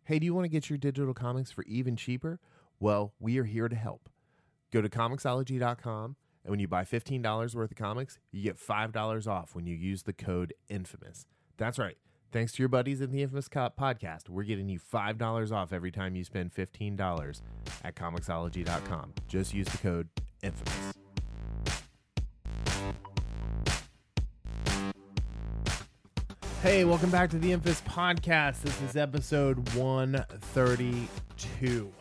Hey, do you want to get your digital comics for even cheaper? Well, we are here to help. Go to Comixology.com, and when you buy $15 worth of comics, you get $5 off when you use the code INFAMOUS. That's right. Thanks to your buddies at the Infamous Cop podcast, we're getting you $5 off every time you spend $15 at Comixology.com. Just use the code INFAMOUS. Hey, welcome back to the Infamous Podcast. This is episode 132.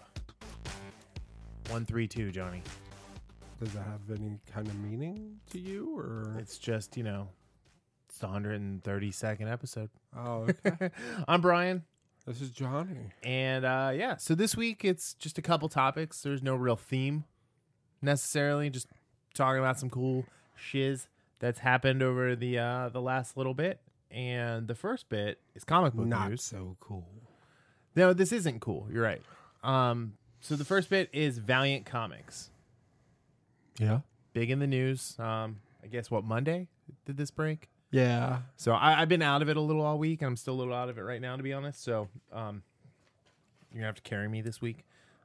132, Johnny. Does that have any kind of meaning to you, or It's just, it's the 132nd episode. oh, okay. I'm Brian, This is Johnny. and so this week it's just a couple topics. There's no real theme necessarily, just talking about some cool shiz that's happened over the last little bit. And the first bit is comic book Not news. so cool. No, this isn't cool. You're right. So the first bit is Valiant Comics. Yeah. Big in the news. I guess Monday did this break? Yeah. So I've been out of it a little all week, and I'm still a little out of it right now, to be honest. So you're going to have to carry me this week.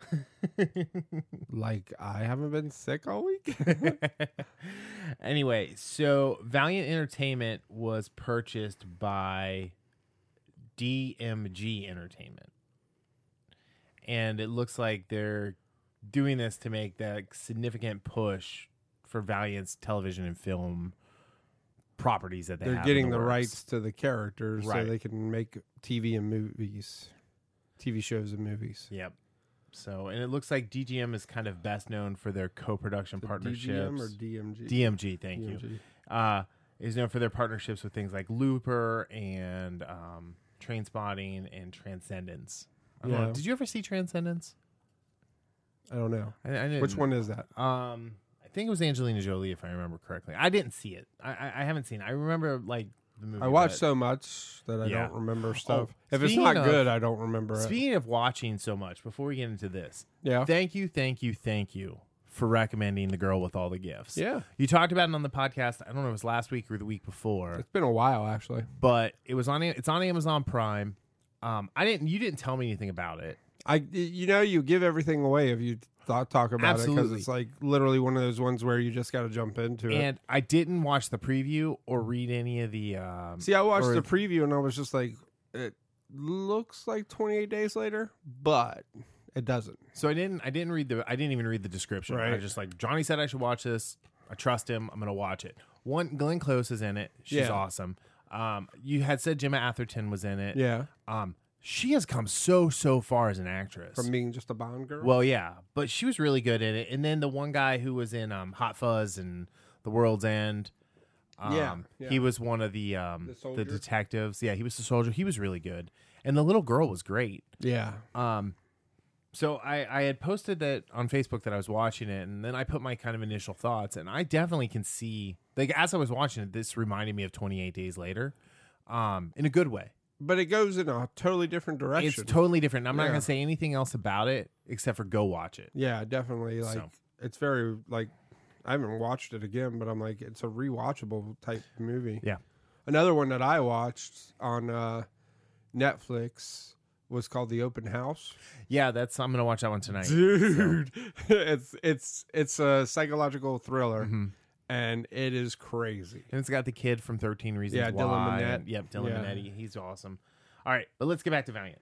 Like I haven't been sick all week. Anyway, so Valiant Entertainment was purchased by DMG Entertainment. And it looks like they're doing this to make that significant push for Valiant's television and film properties that They're have getting in the works. rights to the characters Right. so they can make TV and movies, TV shows and movies. Yep. So, and it looks like DGM is kind of best known for their co-production partnerships. DGM or DMG? DMG, thank you. DMG. Is known for their partnerships with things like Looper and Trainspotting and Transcendence. I don't know. Yeah. Did you ever see Transcendence? I don't know. I didn't. Which one is that? I think it was Angelina Jolie, if I remember correctly. I didn't see it. I haven't seen it. I remember the movie. I watched but- so much that I Yeah. don't remember stuff. If it's speaking not of- good, I don't remember it. Speaking of watching so much, before we get into this, Yeah. thank you for recommending The Girl with All the Gifts. Yeah. You talked about it on the podcast. I don't know if it was last week or the week before, It's been a while, actually. but it's on Amazon Prime. You didn't tell me anything about it. You give everything away if you talk about it, because Absolutely. it's like literally one of those ones where you just got to jump into it. And I didn't watch the preview or read any of the. See, I watched or- the preview and I was just like, it looks like 28 Days Later, but it doesn't. So I didn't even read the description. I Right. was just like, Johnny said I should watch this. I trust him. I'm gonna watch it. Glenn Close is in it. She's Yeah. awesome. You had said Gemma Atherton was in it. Yeah, She has come so far as an actress. from being just a Bond girl. Well, yeah, but she was really good in it. And then the one guy who was in Hot Fuzz and The World's End, Yeah. he was one of the soldier? detectives. Yeah, he was the soldier. He was really good, and the little girl was great. Yeah, So I had posted that on Facebook that I was watching it, and then I put my kind of initial thoughts, and I definitely can see, like, as I was watching it, this reminded me of 28 Days Later, in a good way. but it goes in a totally different direction. It's totally different. I'm not Yeah. going to say anything else about it except for go watch it. Yeah, definitely. Like So. it's very like I haven't watched it again, but I'm like it's a rewatchable type movie. Yeah. Another one that I watched on Netflix was called The Open House. Yeah, I'm going to watch that one tonight. Dude, it's a psychological thriller, Mhm. and it is crazy. And it's got the kid from 13 Reasons Yeah, Why. Dylan Minnette. and- Yep, Dylan Yeah. Minnette. He's awesome. All right, but let's get back to Valiant.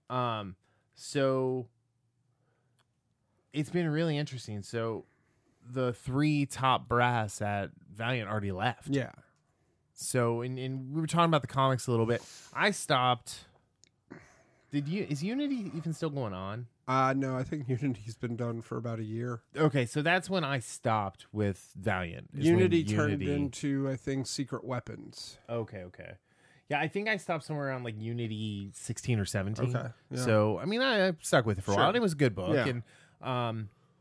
So it's been really interesting. So the 3 top brass at Valiant already left. Yeah, So, and we were talking about the comics a little bit. I stopped. Is Unity even still going on? no, I think Unity's been done for about a year. Okay, so that's when I stopped with Valiant. is when Unity turned into, I think, Secret Weapons. Okay. Yeah, I think I stopped somewhere around like Unity 16 or 17. Okay, yeah. So, I mean, I stuck with it for a Sure. while. It was a good book. Yeah. And, I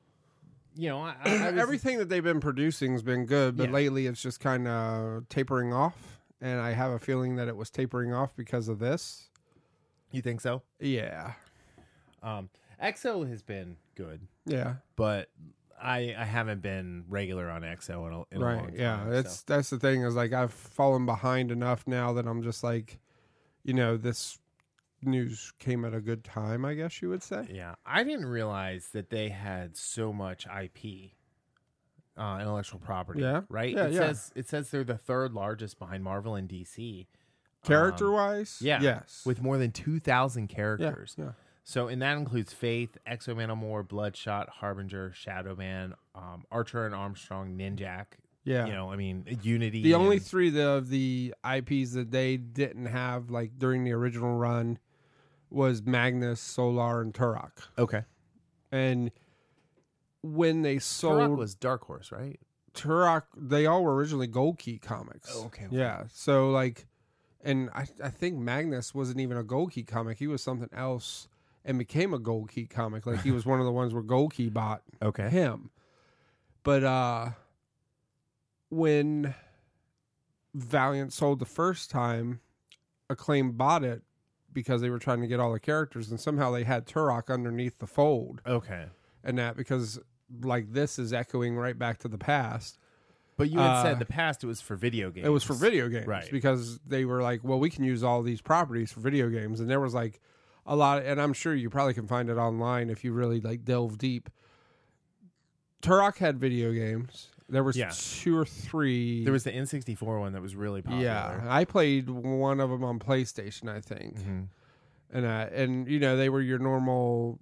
was, Everything that they've been producing has been good, but Yeah. lately it's just kind of tapering off. And I have a feeling that it was tapering off because of this. You think so? Yeah. EXO has been good, Yeah. but I haven't been regular on EXO in a long Right. time. Yeah. so. That's the thing is like I've fallen behind enough now that I'm just like, this news came at a good time, I guess you would say. Yeah, I didn't realize that they had so much IP, intellectual property. Yeah. Right. Yeah, It says they're the third largest behind Marvel and DC. Character-wise, Yeah. yes. With more than 2,000 yeah, characters. yeah. So, and that includes Faith, Exo-Manowar, Bloodshot, Harbinger, Shadow Man, Archer and Armstrong, Ninjak. Yeah. You know, I mean, Unity. The only and- three of the IPs that they didn't have, like, during the original run was Magnus, Solar, and Turok. Okay. And when they Turok sold was Dark Horse, right? Turok, they all were originally Gold Key comics. Oh, okay. Yeah. So, like, and I think Magnus wasn't even a Gold Key comic. He was something else and became a Gold Key comic. Like, he was one of the ones where Gold Key bought Okay. him. But when Valiant sold the first time, Acclaim bought it because they were trying to get all the characters, and somehow they had Turok underneath the fold. Okay. And that because, like, this is echoing right back to the past. But you had said the past it was for video games. It was for video games, Right. because they were like, well, we can use all these properties for video games. And there was like a lot, and I'm sure you probably can find it online if you really like delve deep. Turok had video games. There was Yeah. 2 or 3. There was the N64 one that was really popular. Yeah, I played one of them on PlayStation, I think. Mm-hmm. And you know, they were your normal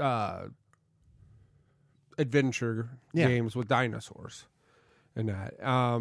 adventure Yeah. games with dinosaurs and that.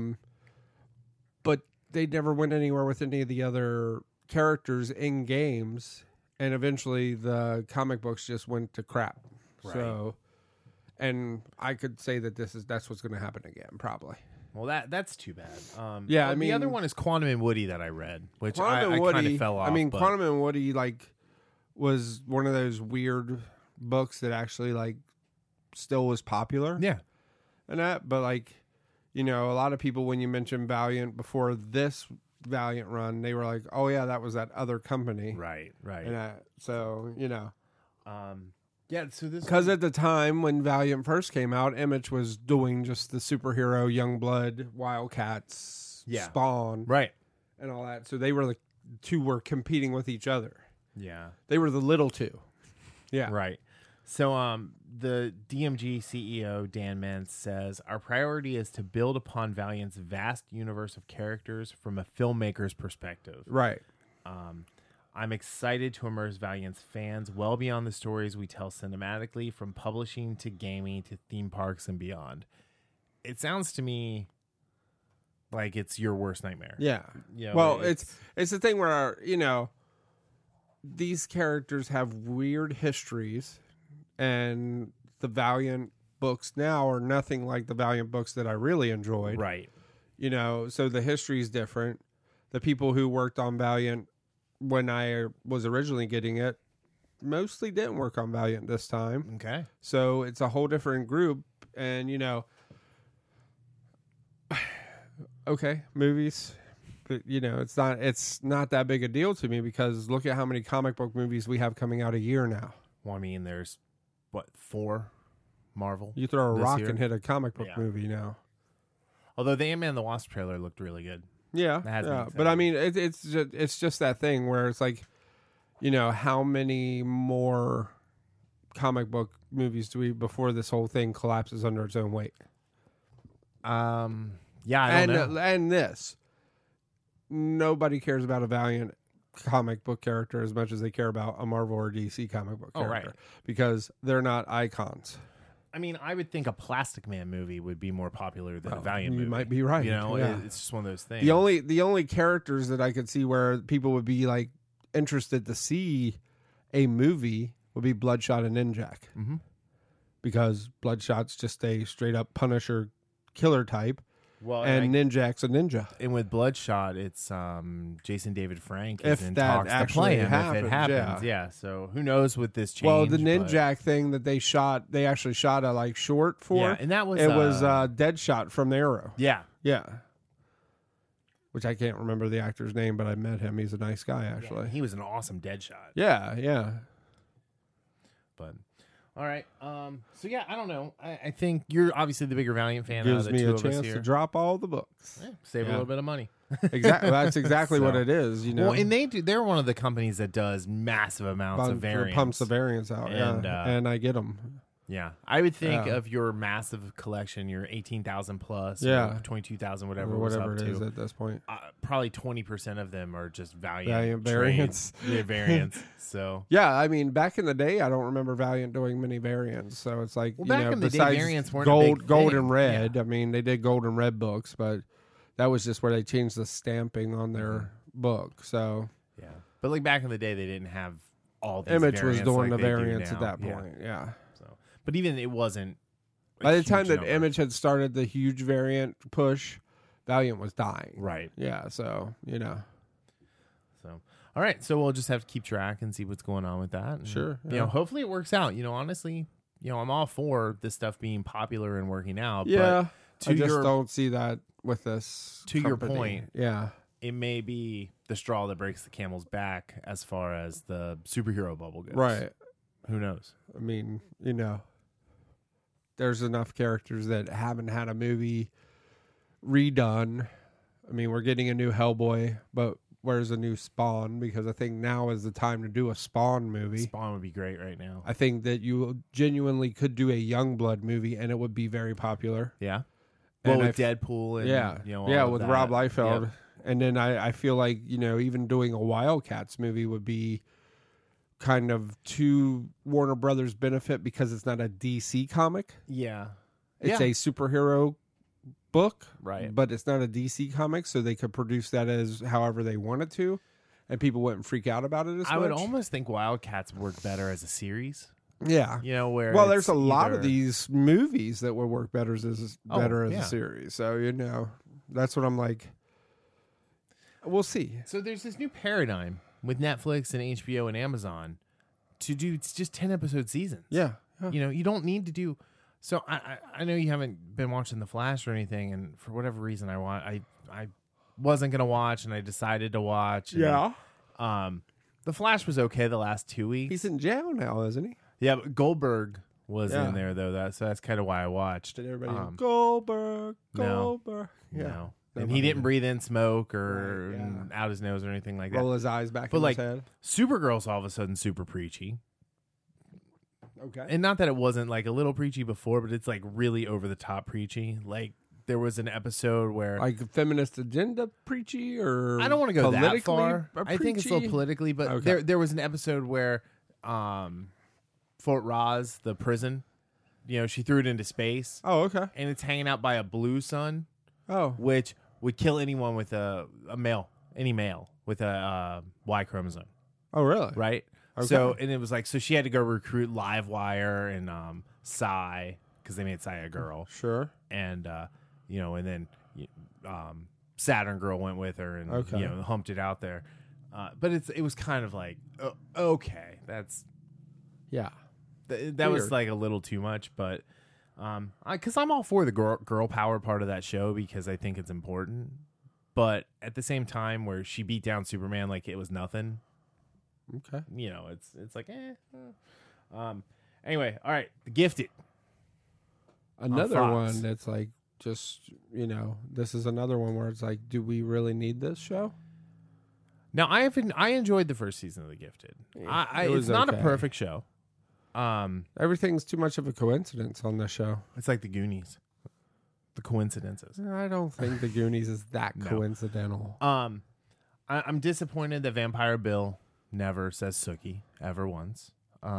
But they never went anywhere with any of the other characters in games, and eventually the comic books just went to crap. Right. So, and I could say that that's what's going to happen again, probably. Well, that's too bad. Yeah, well, I mean- the other one is Quantum and Woody that I read, which I Quantum and kind Woody, of fell off. I mean, but- Quantum and Woody like was one of those weird books that actually like still was popular. Yeah. And that, but like, you know, a lot of people when you mention Valiant before this Valiant run, they were like, "Oh yeah, that was that other company." Right. Right. And so, you know, Yeah. So this because at the time when Valiant first came out, Image was doing just the superhero Youngblood, Wildcats, Yeah. Spawn, right. and all that. So they were the two were competing with each other. Yeah. They were the little two. Yeah. Right. So the DMG CEO Dan Mintz says our priority is to build upon Valiant's vast universe of characters from a filmmaker's perspective. Right. I'm excited to immerse Valiant's fans well beyond the stories we tell cinematically, from publishing to gaming to theme parks and beyond. It sounds to me like it's your worst nightmare. Yeah. You know, Well, it's the thing where, you know, these characters have weird histories, and the Valiant books now are nothing like the Valiant books that I really enjoyed. right. You know, so the history is different. The people who worked on Valiant when I was originally getting it mostly didn't work on Valiant this time. Okay. So it's a whole different group. And, you know, okay, movies. But, you know, it's not that big a deal to me, because look at how many comic book movies we have coming out a year now. Well, I mean, there's, 4 Marvel? You throw a This rock year? and hit a comic book Yeah. movie now. Although the Ant-Man and the Wasp trailer looked really good. Yeah, That has me yeah. excited. But I mean, it's just that thing where it's like, you know, how many more comic book movies do we before this whole thing collapses under its own weight? Yeah, I don't know. And this, nobody cares about a Valiant comic book character as much as they care about a Marvel or DC comic book Oh, character, right. because they're not icons. I mean, I would think a Plastic Man movie would be more popular than a Well, Valiant you movie. might be right, You know, yeah. it's just one of those things. The only characters that I could see where people would be like interested to see a movie would be Bloodshot and Ninjak, Mhm. because Bloodshot's just a straight up Punisher killer type, Well, and Ninjak's a ninja. and with Bloodshot, it's Jason David Frank If is in that talks to actually play him if happens, it happens. Yeah. So who knows with this change? Well, the but- Ninjak thing that they actually shot a like short for. Yeah, and that was it was Deadshot from the Arrow. yeah. Yeah. Which I can't remember the actor's name, but I met him. He's a nice guy, actually. He was an awesome Deadshot. Yeah, yeah. But all right. So yeah, I don't know. I think you're obviously the bigger Valiant fan. Gives out of the me two a of us chance here. to drop all the books. Yeah, save a Yeah. little bit of money. Exactly. That's exactly So- what it is. You know, Well, and they're one of the companies that does massive amounts of variants. pumps the variants out. And, and I get them. Yeah, I would think Yeah. of your massive collection, your 18,000 plus, Yeah. or 22,000, whatever, Or it was whatever up it is to. at this point. Probably 20% of them are just Valiant Valiant trade- variants. Yeah, variants. So Yeah, I mean, back in the day, I don't remember Valiant doing many variants. So it's like, Well, you back know, in the day, besides variants weren't a big gold thing. and red. I mean, they did gold and red books, but that was just where they changed the stamping on their book. So yeah, but like back in the day, they didn't have all these Image was variants doing like the they do variants at now. that Yeah. point. Yeah. So, but even it wasn't. a By the time huge that number. Image had started the huge variant push, Valiant was dying. Right. Yeah. So, you know. So, all right. So we'll just have to keep track and see what's going on with that. And, Sure, You yeah. know, hopefully it works out. You know, honestly, I'm all for this stuff being popular and working out. Yeah. But I to just your, don't see that with this. To your company. point. Yeah. it may be the straw that breaks the camel's back as far as the superhero bubble goes. Right. Who knows? I mean, you know, there's enough characters that haven't had a movie redone. I mean, we're getting a new Hellboy, but where's a new Spawn? Because I think now is the time to do a Spawn movie. Spawn would be great right now. I think that you genuinely could do a Youngblood movie, and it would be very popular. Yeah. And Well, with I Deadpool and all yeah, of with that. Rob Liefeld. Yep. And then I feel like, you know, even doing a Wildcats movie would be kind of to Warner Brothers' benefit because it's not a DC comic. Yeah. It's a superhero book, Right. but it's not a DC comic, so they could produce that as however they wanted to, and people wouldn't freak out about it as much. I would almost think Wildcats work better as a series. Yeah. You know, where Well, it's there's a lot of either- these movies that would work better as yeah. a series. So, you know, that's what I'm like. We'll see. So there's this new paradigm with Netflix and HBO and Amazon to do just 10 episode seasons. Yeah. You know, you don't need to do. So I know you haven't been watching The Flash or anything, and for whatever reason I wasn't gonna watch, and I decided to watch. And, The Flash was okay the last 2 weeks. He's in jail now, isn't he? Yeah, but Goldberg was Yeah. in there though. So that's kind of why I watched. Did everybody No. Goldberg? Yeah. No. Never And he mind didn't either. breathe in smoke or Right, yeah. out his nose or anything like that. Roll his eyes back But in like his head. Supergirl's all of a sudden super preachy. Okay. And not that it wasn't like a little preachy before, but it's like really over the top preachy. Like there was an episode where Like feminist agenda preachy, or I don't want to go that politically far. I think it's a little preachy? politically, but Okay. there was an episode where Fort Ross, the prison, she threw it into space Oh, okay. and it's hanging out by a blue sun, Oh, which would kill anyone with any male with a Y chromosome, oh, really? right? Okay. So, and it was like, so she had to go recruit Livewire and Psy, because they made Psy a girl. Sure. And, and then Saturn Girl went with her and, Okay. humped it out there. But it was kind of like, okay, that's, Yeah. that was Weird. like a little too much, but, because I'm all for the girl power part of that show because I think it's important. But at the same time, where she beat down Superman like it was nothing, Okay. it's like, anyway, all right, The Gifted. Another Fox. one that's like just this is another one where it's like, do we really need this show? Now I enjoyed the first season of The Gifted. It was It's not a okay. perfect show. Everything's too much of a coincidence on this show. It's like The Goonies, the coincidences. I don't think the Goonies is that No. coincidental. I'm disappointed that Vampire Bill never says Sookie ever once.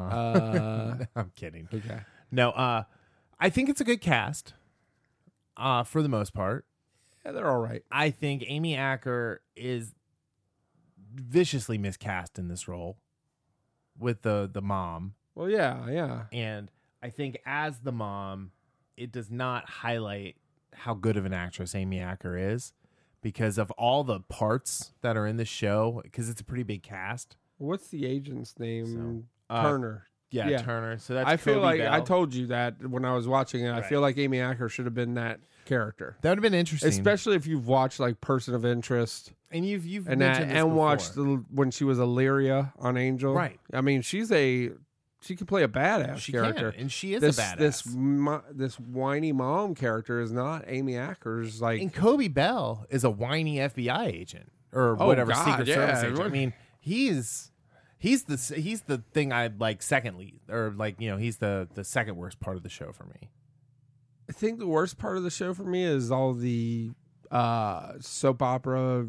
I'm kidding. Okay. No, I think it's a good cast. For the most part, Yeah, they're all right. I think Amy Acker is viciously miscast in this role with the mom. Well, yeah. And I think as the mom, it does not highlight how good of an actress Amy Acker is because of all the parts that are in the show, because it's a pretty big cast. What's the agent's name? So, Turner. Yeah, Yeah. Turner. So that's I feel Kobe like Bell. I told you that when I was watching it. I Right. feel like Amy Acker should have been that character, That would have been interesting. especially if you've watched like Person of Interest and you've and mentioned this and before. watched when she was Illyria on Angel. Right. I mean, she's a she could play a badass She character. can, and she is this a badass. this whiny mom character is not Amy Acker's like. And Kobe Bell is a whiny FBI agent or Oh, whatever God, Secret yeah. Service agent. I mean, he's the thing I like second lead, or like, you know, he's the second worst part of the show for me. I think the worst part of the show for me is all the soap opera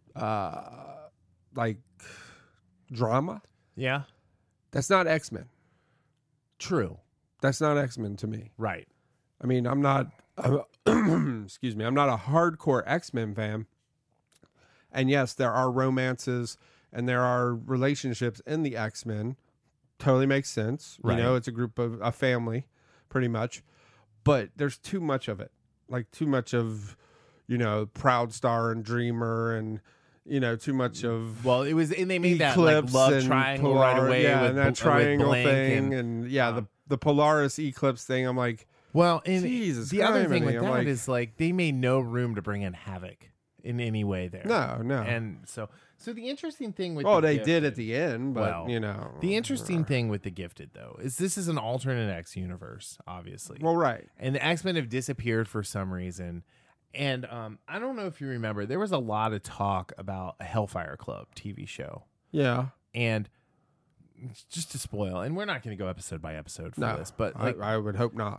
like drama. Yeah, That's not X-Men. true. That's not X-Men to me. Right. I mean, I'm not excuse me, I'm not a hardcore X-Men fan. And yes, there are romances and there are relationships in the X-Men. Totally makes sense. Right. You know, it's a group of a family pretty much. But there's too much of it. Like too much of, you know, Proud Star and Dreamer and, you know, too much of Well, it was, and they made that Eclipse like love and triangle Polar- right away. yeah, with, and that with triangle Blank thing, and the Polaris Eclipse thing. I'm like, well, and Jesus the other thing criminy, with I'm that like- is like they made no room to bring in Havoc in any way there. no. And so the interesting thing with Well, the they did Gifted- at the end, but Well, you know, the interesting thing with the Gifted though is this is an alternate X universe, obviously. well, right, And the X-Men have disappeared for some reason. And I don't know if you remember, there was a lot of talk about a Hellfire Club TV show. yeah. And just to spoil, and we're not going to go episode by episode for No, this, but like, I would hope not.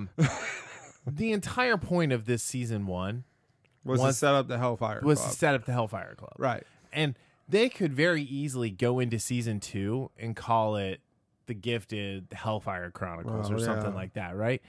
the entire point of this season 1 Was to was- set up the Hellfire was Club. to set up the Hellfire Club. Right. And they could very easily go into season 2 and call it the Gifted Hellfire Chronicles Oh, or something yeah. like that, right?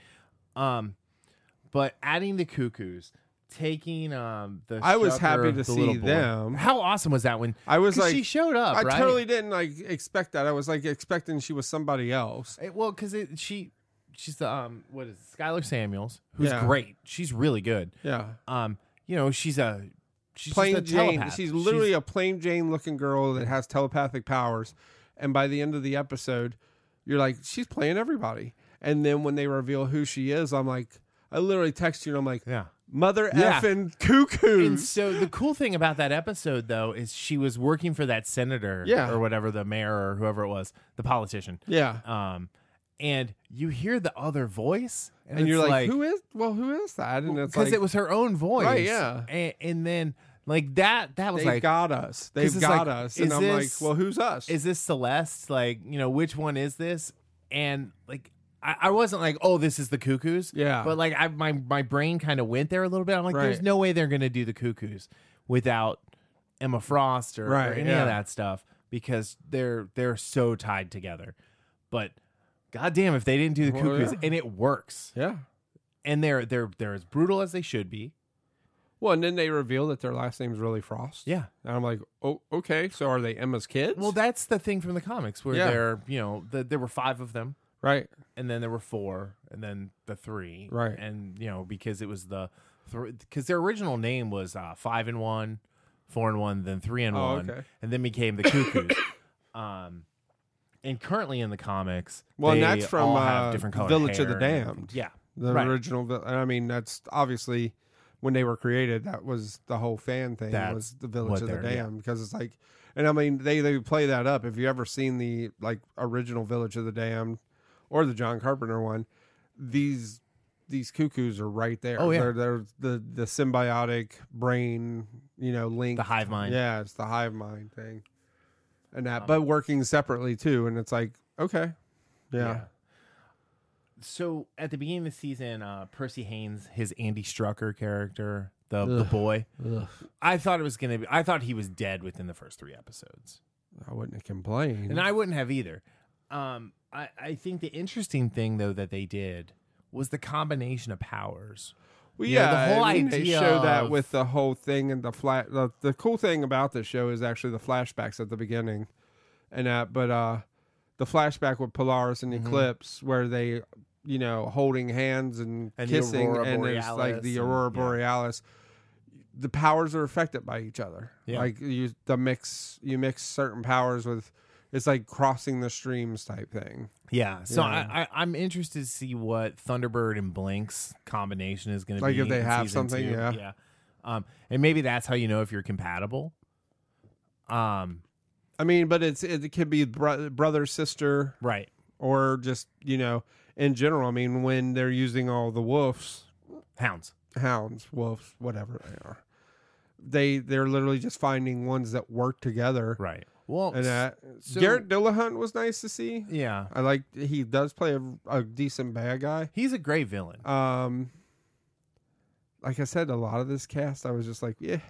But adding the Cuckoos, taking the I was Shucker, happy to the see little boy. them. How awesome was that when I was 'cause like, she showed up, I right? totally didn't like expect that. I was like expecting she was somebody else. Well, because she's the what is it, Skylar Samuels, who's Yeah. great. She's really good. Yeah. You know, she's Plain just a Jane. telepath. She's literally a plain Jane looking girl that has telepathic powers. And by the end of the episode, you're like, she's playing everybody. And then when they reveal who she is, I'm like, I literally text you and I'm like, yeah. mother Yeah. effing cuckoo. And so the cool thing about that episode, though, is she was working for that senator, Yeah. or whatever, the mayor or whoever it was, the politician. Yeah. And you hear the other voice, And you're it's like, who is that? And it's because like, it was her own voice, Right, yeah. And then like that was they've like, got us. They've 'cause it's got like, us. And is I'm this- like, well, who's us? is this Celeste? Like, you know, which one is this? And like, I wasn't like, oh, this is the Cuckoos. Yeah. But like, my brain kind of went there a little bit. I'm like, there's Right. no way they're gonna do the Cuckoos without Emma Frost or Right, any yeah. of that stuff, because they're so tied together. But goddamn, if they didn't do the Well, Cuckoos, yeah. and it works, yeah. and they're as brutal as they should be. Well, and then they reveal that their last name's really Frost. Yeah. And I'm like, oh, okay. So are they Emma's kids? Well, that's the thing from the comics where Yeah. they're, you know, there were 5 of them. right. And then there were 4, and then the 3, Right. And you know, because it was because their original name was 5-1, 4-1, then 3-1, okay. and then became the Cuckoos. And currently in the comics, Well, and they that's from all have different colored Village of the hair and- Damned. Yeah, The right. original. I mean, that's obviously when they were created. That was the whole fan thing. That's was the Village what of the they're- yeah. Damned, because it's like, and I mean, they play that up. If you ever seen the like original Village of the Damned or the John Carpenter one, these cuckoos are right there. Oh, yeah. They're the symbiotic brain, you know, link. The hive mind. Yeah, it's the hive mind thing, and that, but working separately too. And it's like, okay, yeah. So at the beginning of the season, Percy Haynes, his Andy Strucker character, the boy, Ugh. I thought it was gonna be. I thought he was dead within the first 3 episodes. I wouldn't have complained. And I wouldn't have either. I think the interesting thing, though, that they did was the combination of powers. Well, You know, yeah, the whole I mean, they idea show that of- with the whole thing and the cool thing about this show is actually the flashbacks at the beginning, and the flashback with Polaris and Mm-hmm. Eclipse where they, you know, holding hands and And the kissing, Aurora and it's like Borealis the and- Aurora yeah. Borealis. The powers are affected by each other. Yeah. Like you mix certain powers with. It's like crossing the streams type thing. Yeah. So Yeah. I'm interested to see what Thunderbird and Blink's combination is going to Like be. if they in have season something, 2. yeah. And maybe that's how you know if you're compatible. I mean, but it could be brother, sister, Right. or just, in general. I mean, when they're using all the wolves, Hounds, wolves, whatever they are, they're literally just finding ones that work together. right? Well, And so- Garrett Dillahunt was nice to see. yeah, He does play a decent bad guy. he's a great villain. Like I said, a lot of this cast, I was just like, yeah.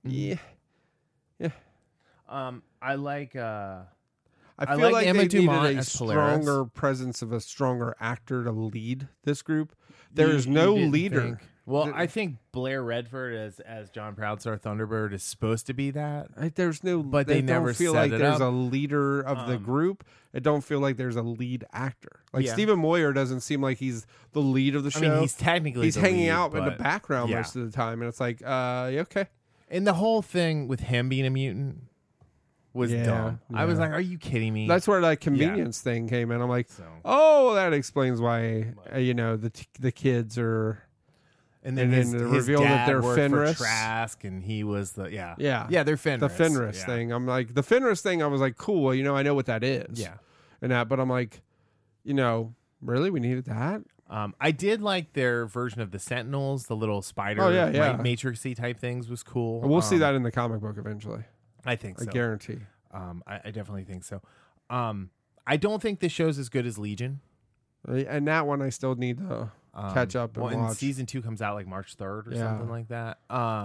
I like. I I feel like like Emma they Dumont needed a as Polaris. stronger presence of a stronger actor to lead this group. There is You no didn't leader. think- Well, I think Blair Redford as John Proudstar Thunderbird is supposed to be that. There's no, But they never don't feel set like it there's up. a leader of the group. It don't feel like there's a lead actor. Like Yeah. Stephen Moyer doesn't seem like he's the lead of the show. I mean, he's technically He's the hanging lead, out in the but- background yeah. most of the time, and it's like, okay. And the whole thing with him being a mutant was Yeah, dumb. I was yeah. like, "Are you kidding me?" That's where that convenience thing came in. I'm like, so. oh, that explains why the kids are. And then and his, then the his reveal that dad they're worked Fenris. for Trask, and he was the Yeah. they're Fenris. The Fenris Yeah. thing. I'm like, the Fenris thing, I was like, cool. Well, I know what that is. Yeah. And that, but I'm like, really? We needed that? I did like their version of the Sentinels, the little spider, Oh, yeah. Matrixy type things was cool. We'll see that in the comic book eventually. I think I so. guarantee. I definitely think so. I don't think this show's as good as Legion. And that one, I still need to catch up and and watch. season 2 comes out like March 3rd or Yeah. something like that.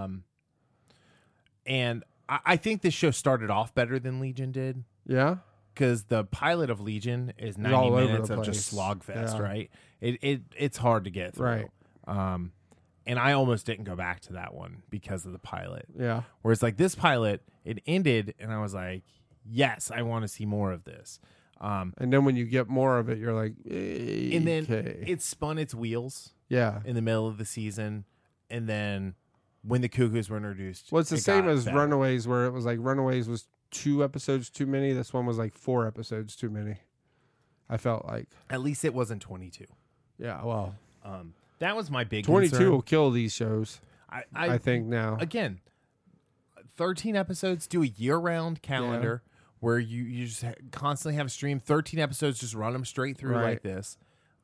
And I think this show started off better than Legion did. Yeah? Because the pilot of Legion is 90 all over minutes the of just place. slogfest, Yeah. right? It's hard to get through. Right. And I almost didn't go back to that one because of the pilot. Yeah. Whereas like this pilot, it ended, and I was like, yes, I want to see more of this. And then when you get more of it, you're like, okay. And then it spun its wheels Yeah. in the middle of the season, and then when the Cuckoos were introduced, Well, it's the it same got as better. Runaways, where it was like Runaways was 2 episodes too many. This one was like 4 episodes too many. I felt like. At least it wasn't 22. Yeah, well, That was my big 22 concern. will kill these shows, I I think, now. again, 13 episodes, do a year-round calendar where you just constantly have a stream. 13 episodes, just run them straight through Right. like this.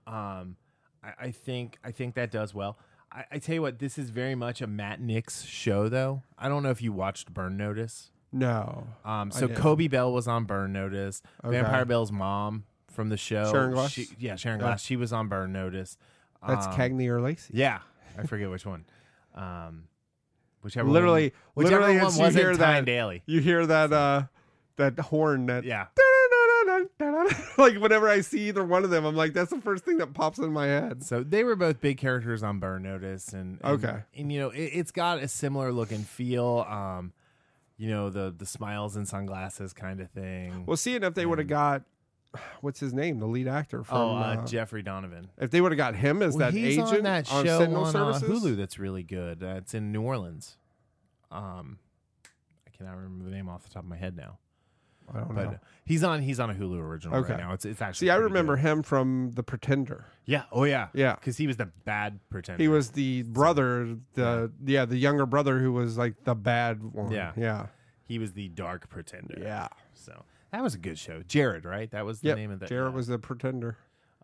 I think that does well. I tell you what, this is very much a Matt Nix show, though. I don't know if you watched Burn Notice. No. So didn't. Kobe Bell was on Burn Notice. Okay. Vampire Bell's mom from the show, Sharon Glass? Sharon Glass. She was on Burn Notice. That's Cagney or Lacey. Yeah, I forget which one. Whichever Literally, one, whichever literally, one as you wasn't hear Tyne that, Daly. you hear that horn that Yeah, like whenever I see either one of them, I'm like, that's the first thing that pops in my head. so they were both big characters on Burn Notice, and Okay. and it's got a similar look and feel. The smiles and sunglasses kind of thing. Well, seeing if they would have got what's his name, the lead actor from Jeffrey Donovan. if they would have got him as that he's agent on that show Sentinel on Services. Hulu that's really good. It's in New Orleans. I cannot remember the name off the top of my head now. I don't But know. he's on a Hulu original Okay. right now. It's actually See, I pretty remember good. him from The Pretender. Yeah. Oh yeah. Yeah. Because he was the bad pretender. He was the brother, the younger brother who was like the bad one. Yeah. Yeah. He was the dark pretender. Yeah. So that was a good show. Jared, right? That was the Yep. name of that. Jarrett yeah. was the pretender.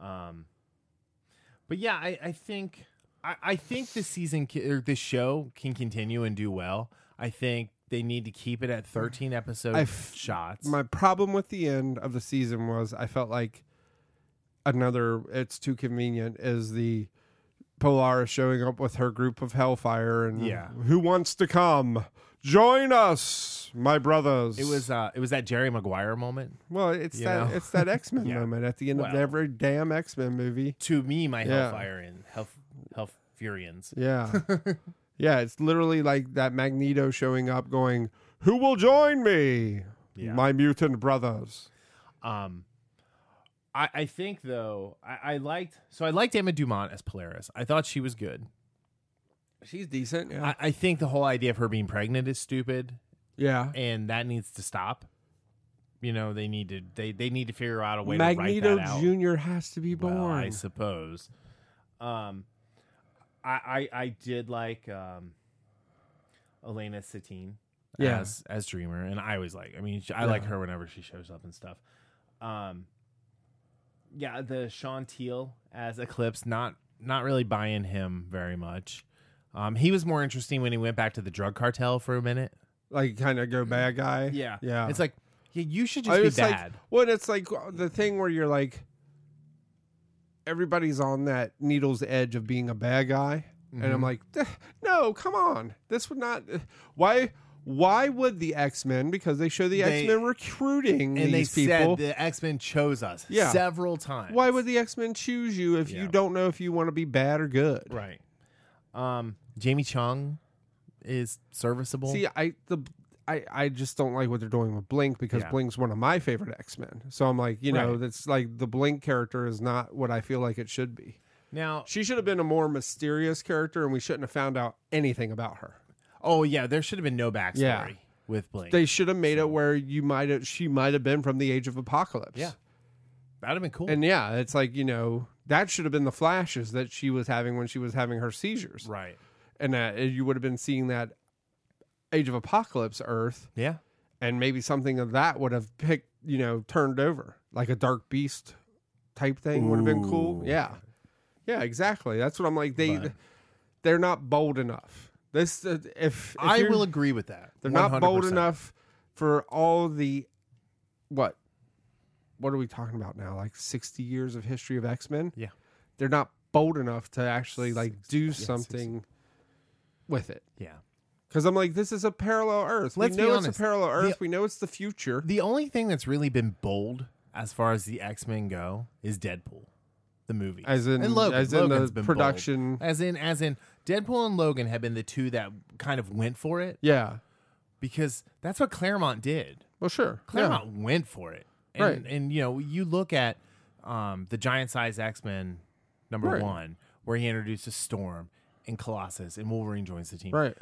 But yeah, I think this season or this show can continue and do well. I think they need to keep it at 13 episode shots. My problem with the end of the season was I felt like it's too convenient is the Polaris showing up with her group of Hellfire and Yeah. who wants to come? Join us, my brothers. It was that Jerry Maguire moment. well, it's you that know? it's that X-Men Yeah. moment at the end of Well. every damn X-Men movie. To me, my Yeah. Hellfire and Hellfurians. Yeah. Yeah, it's literally like that Magneto showing up going, "Who will join me? Yeah. My mutant brothers." I think though I liked Emma Dumont as Polaris. I thought she was good. She's decent, yeah. I think the whole idea of her being pregnant is stupid, Yeah. and that needs to stop. They need to figure out a way Magneto to write that out. Jr. has to be born. Well, I suppose. I did like Elena Satine Yeah. as Dreamer, and I always like. I mean, I like her whenever she shows up and stuff. Yeah, the Sean Teal as Eclipse, not really buying him very much. He was more interesting when he went back to the drug cartel for a minute. Like, kind of go bad guy. Yeah. Yeah. It's like, yeah, you should just be bad. It's like the thing where you're like, everybody's on that needle's edge of being a bad guy. Mm-hmm. And I'm like, no, come on. This would not. Why would the X-Men? Because they show the X-Men recruiting and these they people. said the X-Men chose us several times. Why would the X-Men choose you if you don't know if you want to be bad or good? Right. Jamie Chung is serviceable. See, I just don't like what they're doing with Blink because Blink's one of my favorite X-Men. So I'm like, that's like the Blink character is not what I feel like it should be. Now, she should have been a more mysterious character, and we shouldn't have found out anything about her. Oh yeah, there should have been no backstory with Blink. They should have made it where she might have been from the Age of Apocalypse. Yeah, that'd have been cool. And it's like that should have been the flashes that she was having when she was having her seizures. Right. And you would have been seeing that Age of Apocalypse Earth. Yeah. And maybe something of that would have turned over, like a Dark Beast type thing would have been cool. Yeah. Yeah, exactly. That's what I'm like. They're not bold enough. If I will agree with that. They're 100%. not bold enough for all the what are we talking about now? Like 60 years of history of X-Men? Yeah. They're not bold enough to actually do something with it. Yeah. Because I'm like, this is a parallel Earth. Let's we know be it's honest. a parallel Earth. We know it's the future. The only thing that's really been bold as far as the X-Men go is Deadpool, the movie. As in, and Logan. as in Logan's the been production. bold. As in Deadpool and Logan have been the two that kind of went for it. Yeah. Because that's what Claremont did. Well, sure. Claremont went for it. And, Right. And, you look at the giant-sized X-Men number 1, where he introduces Storm and Colossus and Wolverine joins the team. Right.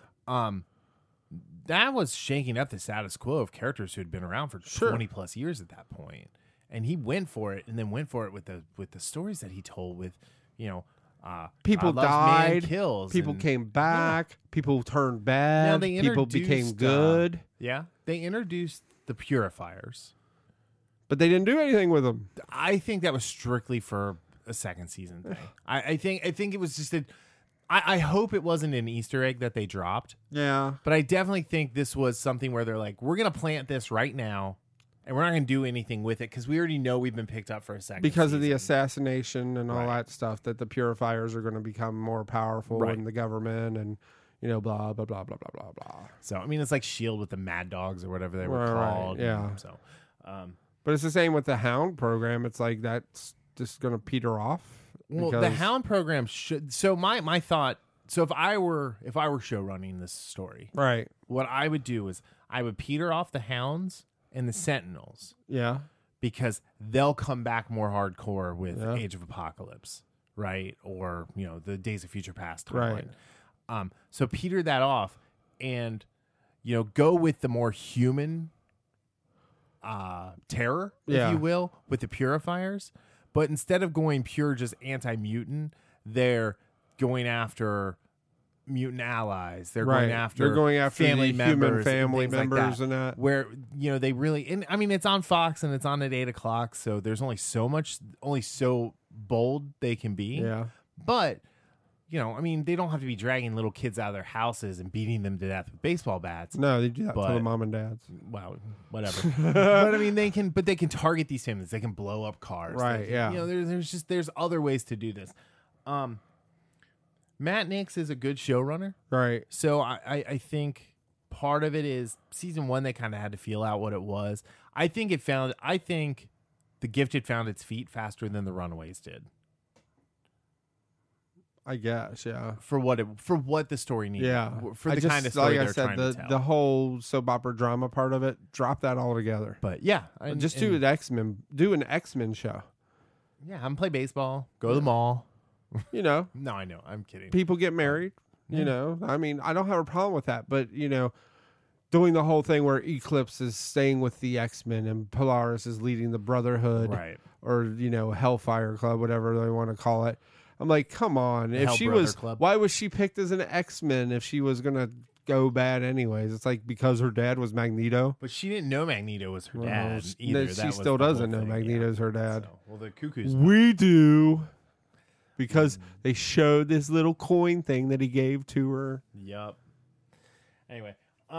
That was shaking up the status quo of characters who had been around for 20 plus years at that point. And he went for it, and then went for it with the stories that he told with, people God loves died, man kills, people and, came back, people turned bad, Now they people became introduced, good. They introduced the Purifiers. But they didn't do anything with them. I think that was strictly for a second season thing. I think it was just I hope it wasn't an Easter egg that they dropped. Yeah. But I definitely think this was something where they're like, we're going to plant this right now, and we're not going to do anything with it because we already know we've been picked up for a second Because of the season. assassination and all that stuff, that the Purifiers are going to become more powerful in the government and, blah, blah, blah, blah, blah, blah, blah. So, I mean, it's like S.H.I.E.L.D. with the Mad Dogs or whatever they were Right, called. yeah. So, But it's the same with the Hound program. It's like that's just going to peter off. well, the Hound program should. So my thought. So if I were show running this story, Right. what I would do is I would peter off the Hounds and the Sentinels Yeah. because they'll come back more hardcore with Yeah. Age of Apocalypse, right? Or the Days of Future Past timeline. Right. So peter that off and go with the more human terror, if you will, with the Purifiers. But instead of going pure just anti-mutant, they're going after mutant allies. They're going after family the members, human family and things members like that, and that. where they really. And I mean, it's on Fox and it's on at 8 o'clock, so there's only so bold they can be. Yeah. But I mean, they don't have to be dragging little kids out of their houses and beating them to death with baseball bats. No, they do that to But- the mom and dads. Wow, whatever. But I mean, they can target these families. They can blow up cars. Right, They yeah. can- there's other ways to do this. Matt Nix is a good showrunner, Right. so I think part of it is season 1 they kind of had to feel out what it was. I think The Gifted found its feet faster than The Runaways did. I guess, yeah. For what the story needed. Yeah. For the kind of story like they're trying to tell. the whole soap opera drama part of it, drop that all together. But yeah, Do an X-Men show. Yeah, I'm play baseball, go to the mall. No, I know, I'm kidding. people get married. I mean, I don't have a problem with that, but doing the whole thing where Eclipse is staying with the X-Men and Polaris is leading the Brotherhood, Right. or Hellfire Club, whatever they want to call it. I'm like, come on. If Hell she Brother was, Club. why was she picked as an X-Men if she was gonna go bad anyways. It's like because her dad was Magneto. But she didn't know Magneto was her Well, dad she either. That she was still the whole doesn't know thing, Magneto's her dad. So, well, the Cuckoo's We do. Because they showed this little coin thing that he gave to her. Yup. Anyway,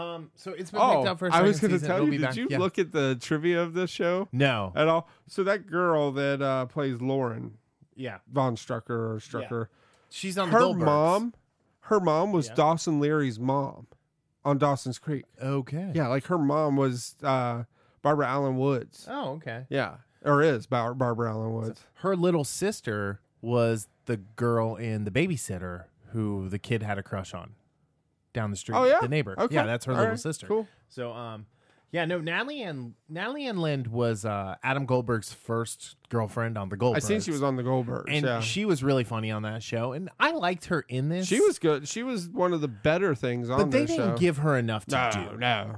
so it's been picked up for a second I was going to season. tell It'll you, be did back. you Yeah. look at the trivia of this show No. at all? So that girl that plays Lauren Yeah. Von Strucker or Strucker, She's on the her Goldbergs. mom was Yeah. Dawson Leary's mom on Dawson's Creek. Okay. Yeah, like her mom was Barbara Allen Woods. Oh, okay. Yeah, or is Barbara Allen Woods. Her little sister was the girl in The Babysitter who the kid had a crush on down the street. Oh, yeah? The neighbor. Okay. Yeah, that's her All little right, sister. cool. So, yeah, no, Natalie Ann Lind was Adam Goldberg's first girlfriend on the Goldbergs. I seen she was on the Goldbergs. And yeah. she was really funny on that show, and I liked her in this. She was good. She was one of the better things on but they this didn't show. give her enough to no, do.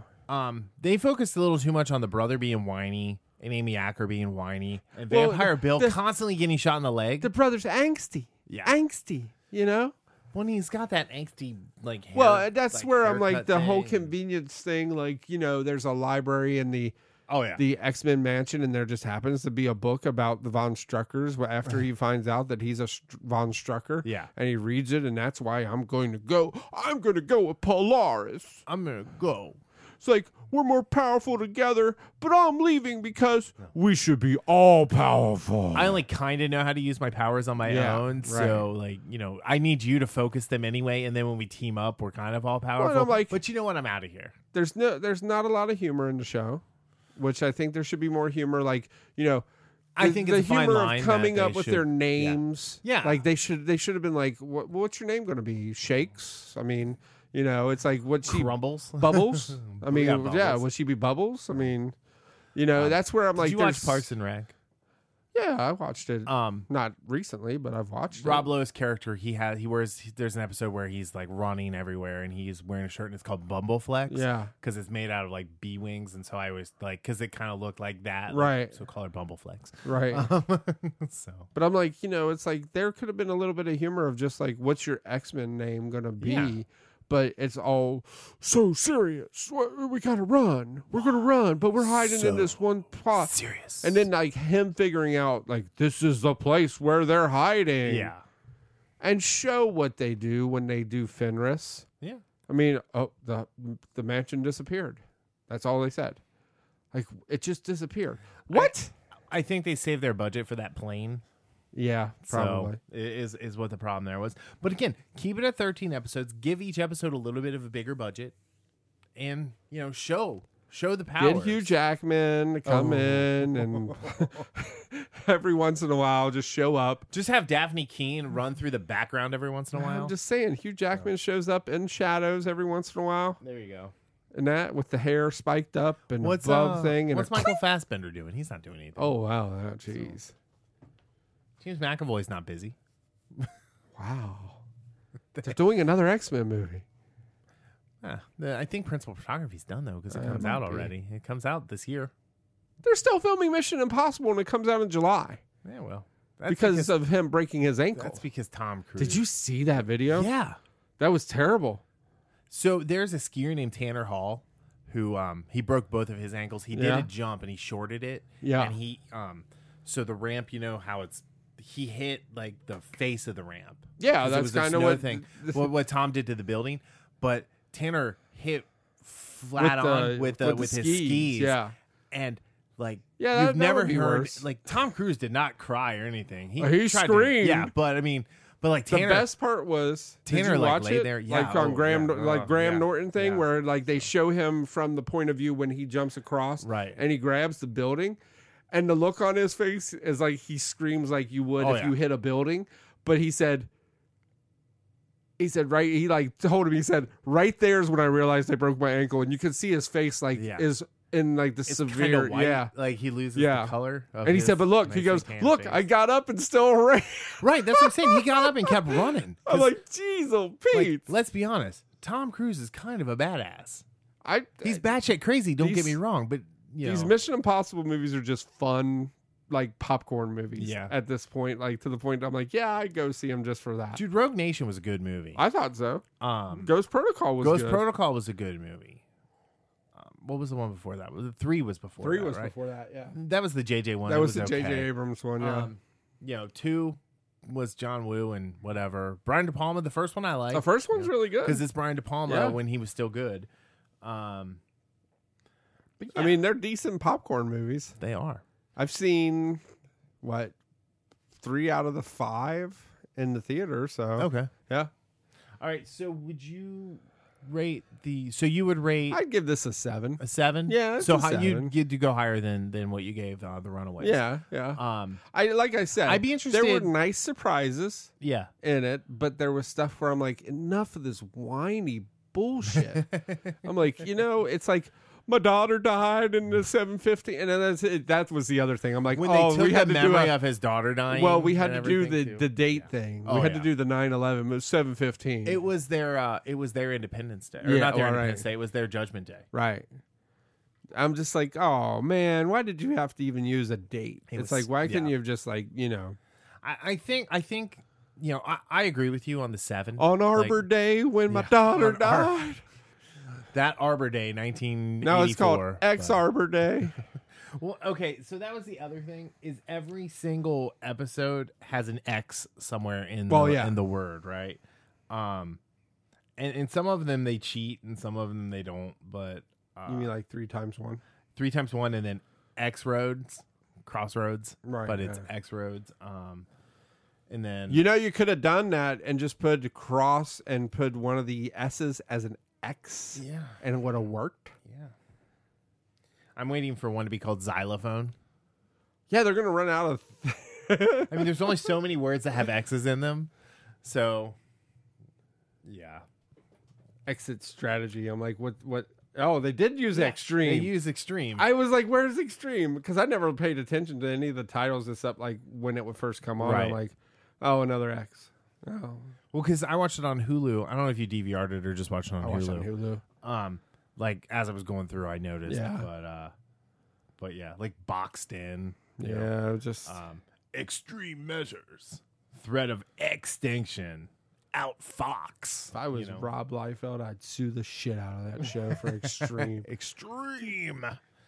no. They focused a little too much on the brother being whiny and Amy Acker being whiny and Well, Vampire Bill the- constantly getting shot in the leg. The brother's angsty. Yeah. Angsty, you know? When he's got that angsty like hair, Well, that's like, where I'm like haircut the whole thing. convenience thing. Like, you know, there's a library in the Oh yeah. X-Men mansion, and there just happens to be a book about the Von Struckers after he finds out that he's a Von Strucker. Yeah. And he reads it, and that's why I'm going to go with Polaris. I'm gonna go. It's like, we're more powerful together, but I'm leaving because we should be all powerful. I only kind of know how to use my powers on my Yeah, own, right. so like I need you to focus them anyway. And then when we team up, we're kind of all powerful. I'm like- but you know what? I'm out of here. There's not a lot of humor in the show, which I think there should be more humor. Like, you know, I think it's the a fine humor line of coming that up they with should- their names. Yeah. Like they should have been like, what's your name going to be? Shakes? I mean, you know, it's like, what's she? Crumbles. Bubbles? I mean, Yeah, yeah, Bubbles. would she be Bubbles? I mean, you know, that's where I'm like, Did you watch there's- Parks and Rec? Yeah, I watched it. Um, Not recently, but I've watched Rob it. Lowe's character, there's an episode where he's like running everywhere and he's wearing a shirt and it's called Bumbleflex. Yeah. Because it's made out of like bee wings. And so I always like, because it kind of looked like that. Right. Like, so call her Bumbleflex. Right. So, But I'm like, you know, it's like there could have been a little bit of humor of just like, what's your X-Men name going to be? Yeah. But it's all so serious. We got to run. We're going to run, but we're hiding in this one plot. serious. And then like him figuring out like this is the place where they're hiding. yeah. And show what they do when they do Fenris. Yeah. I mean, the mansion disappeared. That's all they said. Like it just disappeared. What? I think they saved their budget for that plane. Yeah, probably. So is what the problem there was. But again, keep it at 13 episodes. Give each episode a little bit of a bigger budget, and show the power. Get Hugh Jackman to come in and every once in a while just show up. Just have Daphne Keane run through the background every once in a while. I'm just saying, Hugh Jackman shows up in shaws every once in a while, There you go. and that with the hair spiked up and What's above thing. And what's Michael Fassbender doing? He's not doing anything. Oh wow, jeez, James McAvoy's not busy. wow. They're doing another X-Men movie. I think principal photography's done though because it It comes might out be. already. It comes out this year. They're still filming Mission Impossible, and it comes out in July Yeah, well, that's because of him breaking his ankle. that's because Tom Cruise. Did you see that video? Yeah. That was terrible. So there's a skier named Tanner Hall who he broke both of his ankles. He did Yeah. a jump and he shorted it. Yeah. And he so the ramp, how he hit like the face of the ramp. Yeah, 'Cause it that's was a kind of snow what thing. what Tom did to the building, but Tanner hit flat With the- on with with the his skis, skis. yeah. And like Yeah, that you've never would be heard worse. like Tom Cruise did not cry or anything. He He tried screamed. yeah, but I mean, but like The Tanner best part was did Tanner, you like, watch laid it? there? Yeah, Like on Graham, yeah. like Graham Yeah. Norton thing, Yeah. where like they show him from the point of view when he jumps across, Right. and he grabs the building, and the look on his face is like he screams like you would Oh, if yeah. you hit a building, but he said right. He like told him. He said right there is when I realized I broke my ankle, and you can see his face like Yeah. is in like the it's severe, kinda white, yeah. like he loses Yeah. the color. Of And he his said, "But look," he nicely goes, tanned "Look, face. I got up and still ran." Right, that's what I'm saying. He got up and kept running. I'm 'Cause, like, "Jeez, oh like, Pete!" let's be honest. Tom Cruise is kind of a badass. I He's batshit crazy. Don't get these- me wrong, but These Mission Impossible movies are just fun. like popcorn movies. Yeah. At this point, like to the point I'm like, yeah, I'd go see them just for that. Dude, Rogue Nation was a good movie. I thought so. Um, Ghost Protocol was Ghost good. Protocol was a good movie. What was the one before that? 3 was before 3 that, was right? before that. Yeah. That was the JJ one. That It was the okay. J.J. Abrams one. Yeah. 2 was John Woo and whatever. Brian De Palma, the first one I like. The first one's really good. Because it's Brian De Palma Yeah. when he was still good. But yeah, I mean, they're decent popcorn movies. they are. I've seen 3 out of the 5 in the theater. So Okay. yeah, All right. So would you rate so you would rate I'd give this a 7. a 7? Yeah, it's So a 7. you'd go higher than what you gave The Runaways. Yeah, yeah. Like I said, I'd be interested. there were nice surprises Yeah. in it, but there was stuff where I'm like, enough of this whiny bullshit. I'm like, it's like my daughter died in the 750, and then that was the other thing. I'm like, When they took we had the to do memory of his daughter dying. well, we had and to do everything, the too. date Yeah. thing. Oh, We had yeah. to do the 9/11. It was 7/15. It was their Independence Day, or Yeah, not their all Independence right. Day. It was their Judgment Day. Right. I'm just like, oh man, why did you have to even use a date? It It's was- like, why couldn't yeah. you have just I think I agree with you on the 7 on Arbor Like, Day when my yeah, daughter on Ar- died? that Arbor Day 1984. No, it's called X but- Arbor Day. Well, okay, so that was the other thing is every single episode has an X somewhere in the word, right? And some of them they cheat and some of them they don't, but You mean like 3 times 1? 3 times 1 and then X roads, crossroads, Right, but it's yeah. X roads. And then You could have done that and just put a cross and put one of the S's as an X, yeah, and it would have worked. yeah. I'm waiting for one to be called xylophone. Yeah, they're gonna run out of. I mean, there's only so many words that have X's in them, so yeah. Exit strategy. I'm like, what? Oh, they did use They extreme. use extreme. I was like, where's extreme? Because I never paid attention to any of the titles except like when it would first come on. Right. I'm like, oh, another X. Oh, Well, because I watched it on Hulu. I don't know if you DVR'd it or just watched it on I Hulu. watched on Hulu. Like as I was going through, I noticed. Yeah. But yeah, like boxed in. you know, Yeah, just extreme measures, threat of extinction, outfox. if I was Rob Liefeld, I'd sue the shit out of that show for extreme. Extreme.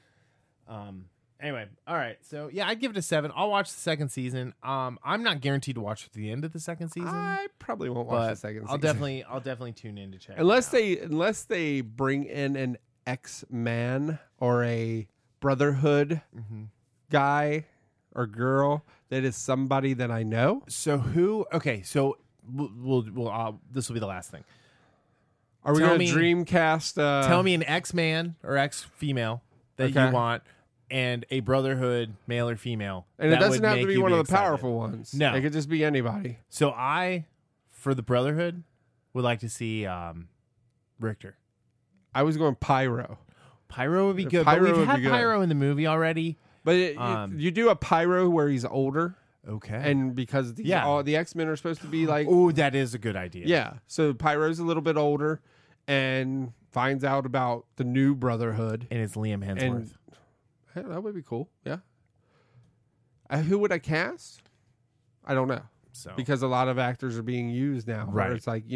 Anyway, all right. So yeah, I'd give it a 7. I'll watch the second season. I'm not guaranteed to watch the end of the second season. I probably won't watch but the second I'll season. definitely tune in to check. unless it out. they bring in an X-Man or a Brotherhood guy or girl that is somebody that I know. So who? Okay, so we'll this will be the last thing. Are we Tell going me- to Dreamcast? Tell me an X-Man or X-female that Okay. you want, and a Brotherhood male or female. and it that doesn't would have to make be you one of the excited. powerful ones. No. It could just be anybody. So for the Brotherhood, would like to see Richter. I was going Pyro. Pyro would be good, Pyro but we've would had be good. Pyro in the movie already. But you do a Pyro where he's older, Okay. and because all the X-Men are supposed to be like... Oh, that is a good idea. Yeah, so Pyro's a little bit older and finds out about the new Brotherhood. And it's Liam Hemsworth. And hey, that would be cool, yeah. Who would I cast? I don't know. So Because a lot of actors are being used now. Where Right. it's like,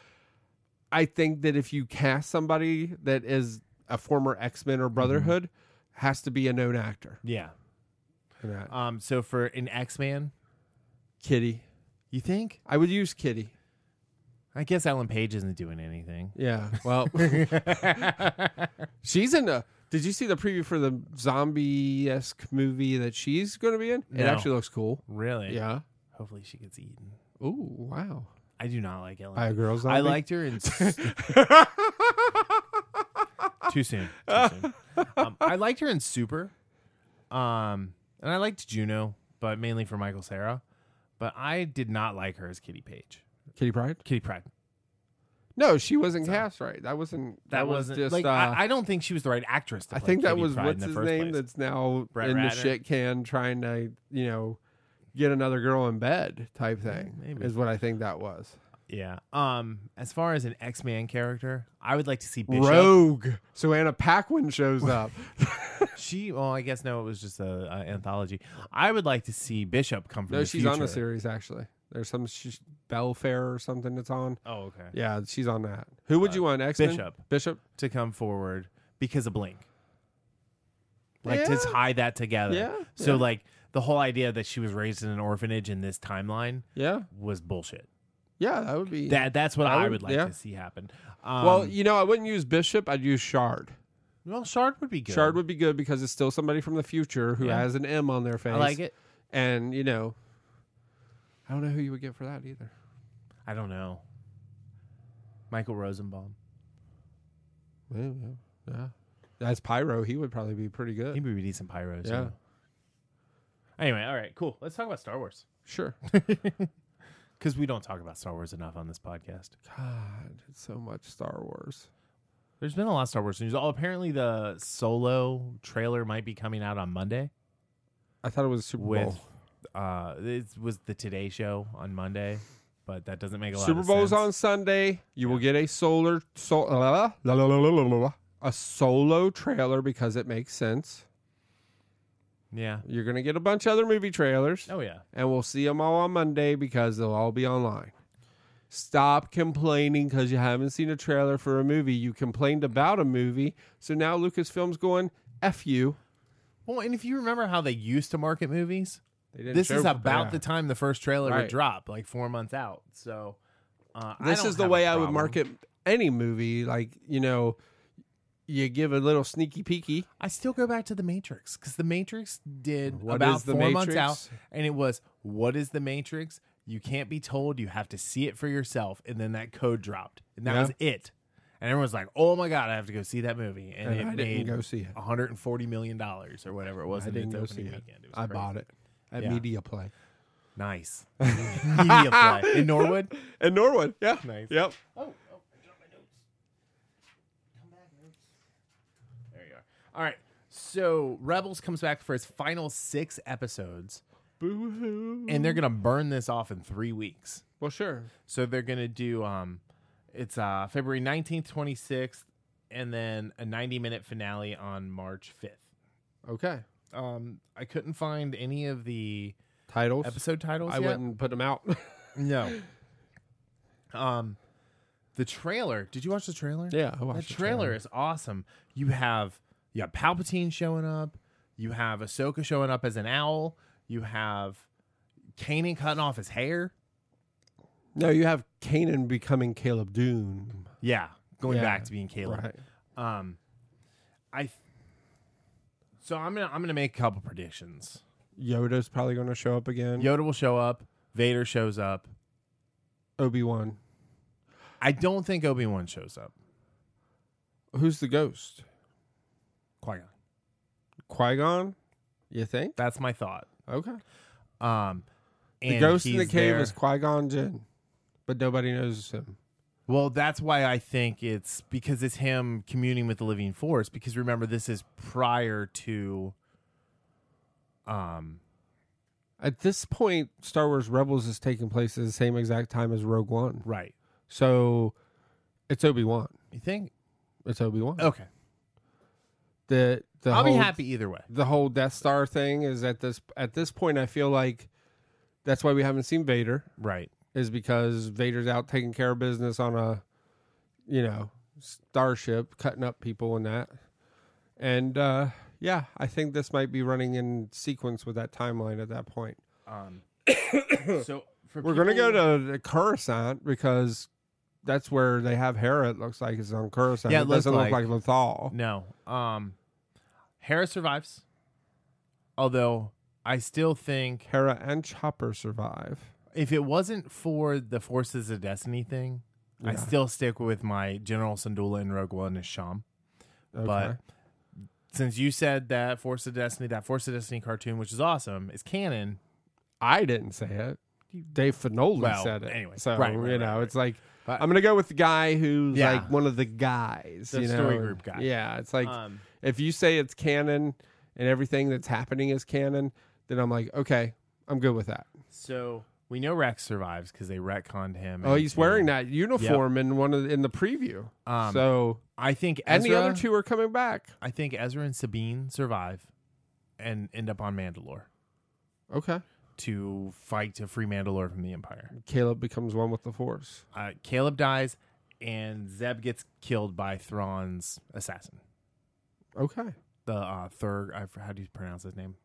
I think that if you cast somebody that is a former X-Men or Brotherhood, has to be a known actor. yeah. In that. So for an X-Man, Kitty. you think? I would use Kitty. I guess Ellen Page isn't doing anything. Yeah. Well, she's in a. Did you see the preview for the zombie-esque movie that she's going to be in? It No. actually looks cool. Really? Yeah. Hopefully she gets eaten. Ooh, wow. I do not like Ellen. By a girl zombie? I liked her in. Too soon. I liked her in Super. And I liked Juno, but mainly for Michael Cera. But I did not like her as Kitty Page. Kitty Pryde? Kitty Pryde. No, she wasn't cast right. That wasn't. That was wasn't just. like I don't think she was the right actress to I play think that Kitty was Pryde what's in the his first name place. that's now Brett in the Ratner? shit can trying to get another girl in bed type thing. Maybe. Is what I think that was. Yeah. As far as an X-Man character, I would like to see Bishop. Rogue. So Anna Paquin shows up. Well, I guess no, it was just a anthology. I would like to see Bishop come from No, the she's future. on the series actually. There's some Belfair or something that's on. Oh, okay. Yeah, she's on that. Who would you want? X-Men? Bishop. To come forward because of Blink. Like Yeah. to tie that together. Yeah. So yeah. like the whole idea that she was raised in an orphanage in this timeline Yeah. was bullshit. Yeah, that would be. That's what I would like yeah. to see happen. Well, I wouldn't use Bishop. I'd use Shard. Shard would be good. Shard would be good because it's still somebody from the future who Yeah. has an M on their face. I like it. And, I don't know who you would get for that either. I don't know. Michael Rosenbaum. Yeah. As Pyro, he would probably be pretty good. He would be decent pyros. Yeah. Anyway, all right, cool. Let's talk about Star Wars. Sure. Because we don't talk about Star Wars enough on this podcast. God, it's so much Star Wars. There's been a lot of Star Wars news. Apparently the Solo trailer might be coming out on Monday. I thought it was Super Bowl. It was the Today Show on Monday, but that doesn't make a lot Super of Bowl's sense. on Sunday. You will get a solo trailer because it makes sense. Yeah. You're going to get a bunch of other movie trailers. Oh, yeah. And we'll see them all on Monday because they'll all be online. Stop complaining because you haven't seen a trailer for a movie. You complained about a movie, so now Lucasfilm's going, F you. Well, and if you remember how they used to market movies, They didn't this show- is about yeah. the time the first trailer would Right. drop, like 4 months out. So This is the way I would market any movie. Like, you give a little sneaky peeky. I still go back to The Matrix because The Matrix did What about is The 4 months Matrix? out, and it was, what is The Matrix? You can't be told. You have to see it for yourself. And then that code dropped, and that Yeah. was it. And everyone's like, "Oh my god, I have to go see that movie!" And And it I made didn't go see it. $140 million or whatever it was. I in didn't its go opening see it. weekend. I was bought it at Yeah. Media Play. Nice. Media play in Norwood. In Norwood, yeah. Nice. Yep. Oh, I dropped my notes. Come back, notes. There you are. All right. So Rebels comes back for its final 6 episodes, Boo-hoo. and they're gonna burn this off in 3 weeks. Well, sure. So they're gonna do it's February 19th, 26th, and then a 90-minute finale on March 5th. Okay. I couldn't find any of the Titles. episode titles. I yet. wouldn't put them out. No. The trailer. Did you watch the trailer? Yeah, I The watched trailer is awesome. You have Palpatine showing up. You have Ahsoka showing up as an owl. You have Kanan cutting off his hair. No, you have Kanan becoming Caleb Doom. Yeah, going Yeah, back to being Caleb. Right. So I'm gonna make a couple predictions. Yoda's probably going to show up again. Yoda will show up. Vader shows up. Obi-Wan. I don't think Obi-Wan shows up. Who's the ghost? Qui-Gon. Qui-Gon? You think? That's my thought. Okay. And The ghost in the he's cave there. is Qui-Gon Jinn, but nobody knows him. Well, that's why I think it's because it's him communing with the living force. Because remember, this is prior to. At this point, Star Wars Rebels is taking place at the same exact time as Rogue One. Right. So it's Obi-Wan. You think? It's Obi-Wan. Okay. The I'll be whole- happy either way. The whole Death Star thing is at this point. I feel like that's why we haven't seen Vader. Right. Is because Vader's out taking care of business on a, starship, cutting up people and that. And I think this might be running in sequence with that timeline at that point. So We're gonna go to Coruscant because that's where they have Hera. It looks like it's on Coruscant. Yeah, it it looks doesn't look like- like Lothal. No. Hera survives. Although I still think Hera and Chopper survive. if it wasn't for the Forces of Destiny thing, I Yeah. still stick with my General Syndulla in Rogue One as Sham. Okay. But since you said that Force of Destiny cartoon, which is awesome, is canon. I didn't say it. Dave Finoli Well, said it. anyway. So, Right, right. it's like, But- I'm going to go with the guy who's Yeah. like one of the guys. The you know? story group guy. Yeah, it's like, Um, if you say it's canon and everything that's happening is canon, then I'm like, okay, I'm good with that. So We know Rex survives because they retconned him. Oh, he's into- wearing that uniform in in the preview. So I think and Ezra, the other two are coming back. I think Ezra and Sabine survive and end up on Mandalore Okay. to fight to free Mandalore from the Empire. Caleb becomes one with the Force. Caleb dies, and Zeb gets killed by Thrawn's assassin. Okay. The third, how do you pronounce his name?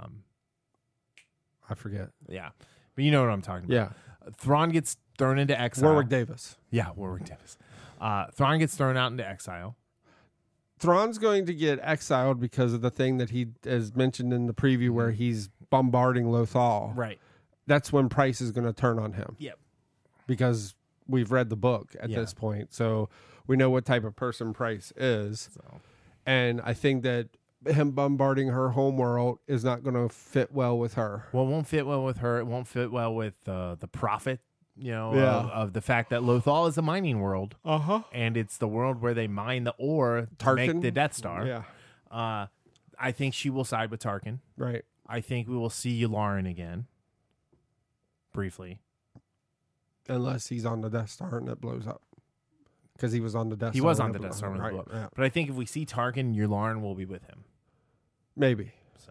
I forget. Yeah, but you know what I'm talking about. Yeah. Thrawn gets thrown into exile. Warwick Davis. Yeah, Warwick Davis. Thrawn gets thrown out into exile. Thrawn's going to get exiled because of the thing that he has mentioned in the preview where he's bombarding Lothal. Right. That's when Price is going to turn on him. Yep. Because we've read the book at Yeah. this point. So we know what type of person Price is. So And I think that him bombarding her homeworld is not going to fit well with her. well, it won't fit well with her. It won't fit well with the prophet. Yeah. Of the fact that Lothal is a mining world, And it's the world where they mine the ore to make Tarkin? the Death Star. Yeah. I think she will side with Tarkin. Right. I think we will see Yularen again, briefly. Unless he's on the Death Star and it blows up. Because he was on the Death Star. He was when on it the blew Death Star when it Right. blew up. Yeah. But I think if we see Tarkin, Yularen will be with him. Maybe. So,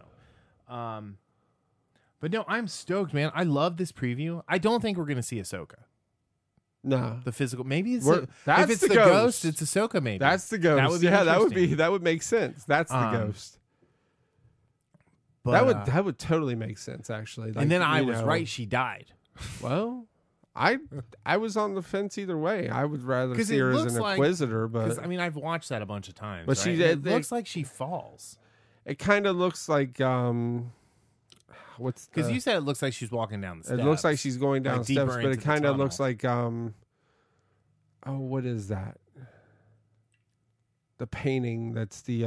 but no, I'm stoked, man. I love this preview. I don't think we're going to see Ahsoka. No. The physical, maybe it's That's if it's the the ghost. it's Ahsoka. Maybe That's the ghost. That would be that would make sense. That's the ghost. But, that would totally make sense, actually. Like, and then I you was know, right. She died. Well, I was on the fence either way. I would rather 'Cause see it her as looks an like- Inquisitor, Because but I mean, I've watched that a bunch of times. But right? she- And they- it looks like she falls. it kind of looks like what's Because the- you said it looks like she's walking down the it steps. looks like she's going down like, deeper steps, but into it the kind of looks tunnel. like what is that? The painting that's the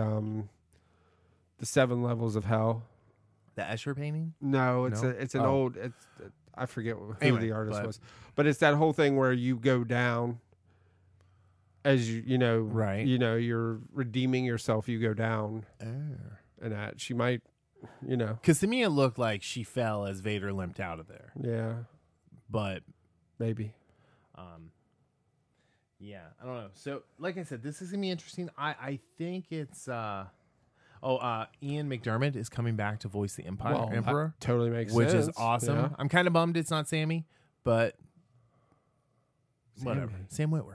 7 levels of hell. the Escher painting. No, it's No? it's an Oh. old. I forget who Anyway, the artist but- was, but it's that whole thing where you go down as you know, Right. You know, you're redeeming yourself. You go down, and that she might, you know, Because to me, it looked like she fell as Vader limped out of there. yeah, But maybe. yeah, I don't know. So, like I said, this is gonna be interesting. I think it's Ian McDermott is coming back to voice the Emperor, that totally makes which sense. is awesome. Yeah. I'm kind of bummed it's not Sammy, but whatever. Sammy. Sam Witwer,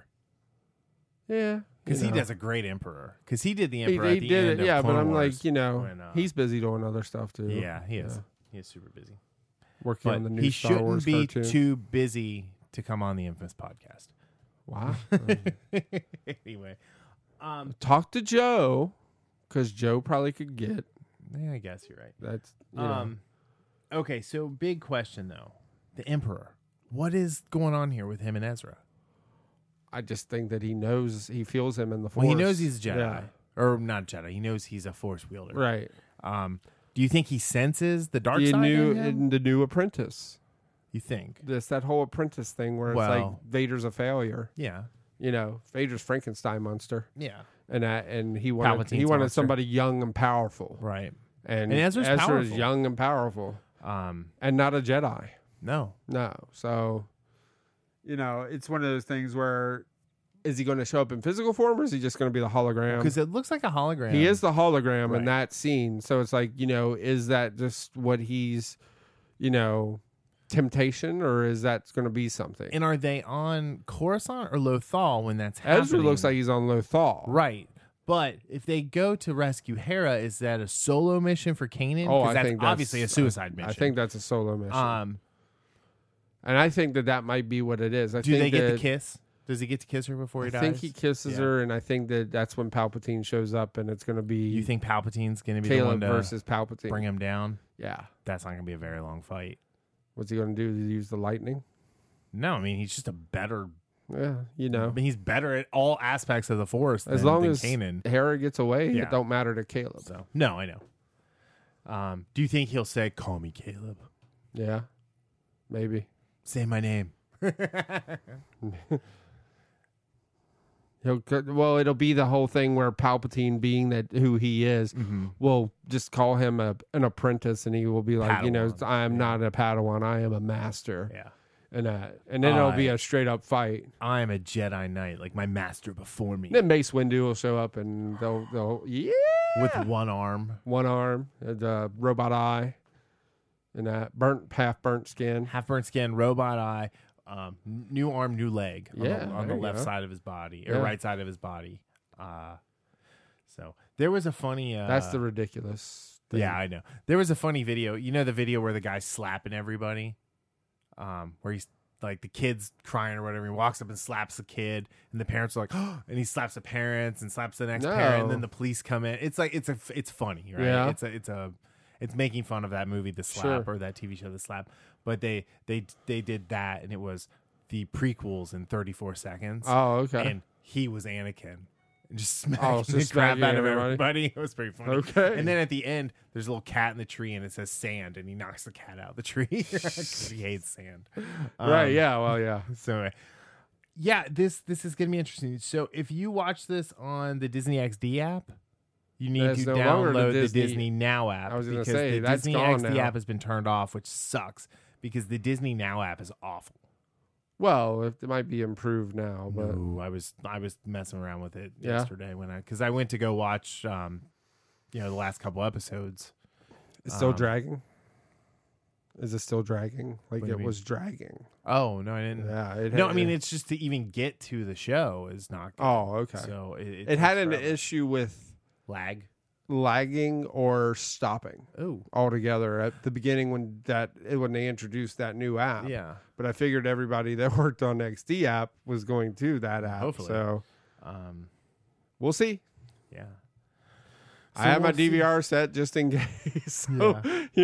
Yeah, because you he know. does a great Emperor. Because he did the He, Emperor. he at the did end it, of yeah. But Clone I'm Wars like, you know, when, he's busy doing other stuff too. yeah, he is. He is super busy. Working But on the new he Star shouldn't Wars be cartoon. too busy to come on the Infamous podcast. Wow. Anyway, Talk to Joe, because Joe probably could get. yeah, I guess you're right. That's you know. Okay, so big question though. The Emperor. What is going on here with him and Ezra? I just think that he feels him in the Force. Well, he knows he's a Jedi. Yeah. Or not Jedi. He knows he's a Force wielder. Right. Do you think he senses the dark The side new in him? in the new apprentice. You think? That whole apprentice thing where it's like Well- Vader's a failure. Yeah. You know, Vader's Frankenstein monster, Yeah. and he wanted Palpatine's monster. somebody young and powerful, Right. and Ezra's Ezra is powerful. young and powerful, and not a Jedi. No. No, so you know, it's one of those things where is he going to show up in physical form, or is he just going to be the hologram? Because it looks like a hologram. He is the hologram in Right. that scene. So it's like, you know, is that just what he's, you know, temptation, or is that going to be something? And are they on Coruscant or Lothal when that's happening? Ezra looks like he's on Lothal. Right. But if they go to rescue Hera, is that a solo mission for Kanan? Oh, 'Cause I that's think obviously a suicide mission. I think that's a solo mission. Um, and I think that might be what it is. do they get the kiss? Does he get to kiss her before he dies? I think he kisses Yeah. her, and I think that's when Palpatine shows up, and it's going to be You think Palpatine's going to be the one Caleb to versus Palpatine. bring him down? Yeah. That's not going to be a very long fight. What's he going to do? Use the lightning? No, I mean he's just a better. Yeah, you know. I mean, he's better at all aspects of the Force As than, long than as Kanan. Hera gets away, Yeah. it don't matter to Caleb. So no, I know. Do you think he'll say, "Call me Caleb"? Yeah, maybe. Say my name. It'll be the whole thing where Palpatine, being that who he is, will just call him an apprentice, and he will be like, Padawan. I am not a Padawan, I am a master. Yeah. And then it'll be a straight up fight. I am a Jedi Knight, like my master before me. Then Mace Windu will show up, and they'll With one arm. one arm, the robot eye, and that half burnt skin. Half burnt skin, robot eye, new arm, new leg on Yeah, on the there you left go. side of his body, or Yeah. right side of his body. So there was a funny... That's the ridiculous thing. Yeah, I know. There was a funny video. You know the video where the guy's slapping everybody? Where he's like the kid's crying or whatever. He walks up and slaps the kid, and the parents are like, oh, and he slaps the parents and slaps the next parent, and then the police come in. It's like it's funny, right? Yeah. It's making fun of that movie, The Slap, or that TV show, The Slap. But they did that, and it was the prequels in 34 seconds. Oh, okay. And he was Anakin. And just smacking so the crap smacking out of everybody? everybody. It was pretty funny. Okay. And then at the end, there's a little cat in the tree, and it says sand, and he knocks the cat out of the tree because he hates sand. Right, yeah, well, yeah. So, yeah, this is going to be interesting. So if you watch this on the Disney XD app, you need That's to no longer download the the Disney- Disney Now app. I was gonna because say, the that's Disney gone XD now. app has been turned off, which sucks because the Disney Now app is awful. Well, it might be improved now, but No, I was messing around with it Yeah. yesterday because I went to go watch the last couple episodes. it's still dragging. Is it still dragging? Like What do you it mean? was dragging. Oh no, I didn't. Yeah. No, I mean it's just to even get to the show is not good. Oh, okay. So It had an issue with lag. lagging or stopping Oh, altogether at the beginning when they introduced that new app. yeah. But I figured everybody that worked on the XD app was going to that app. Hopefully. So Um, we'll see. yeah. I have my we'll see. DVR set just in case. So,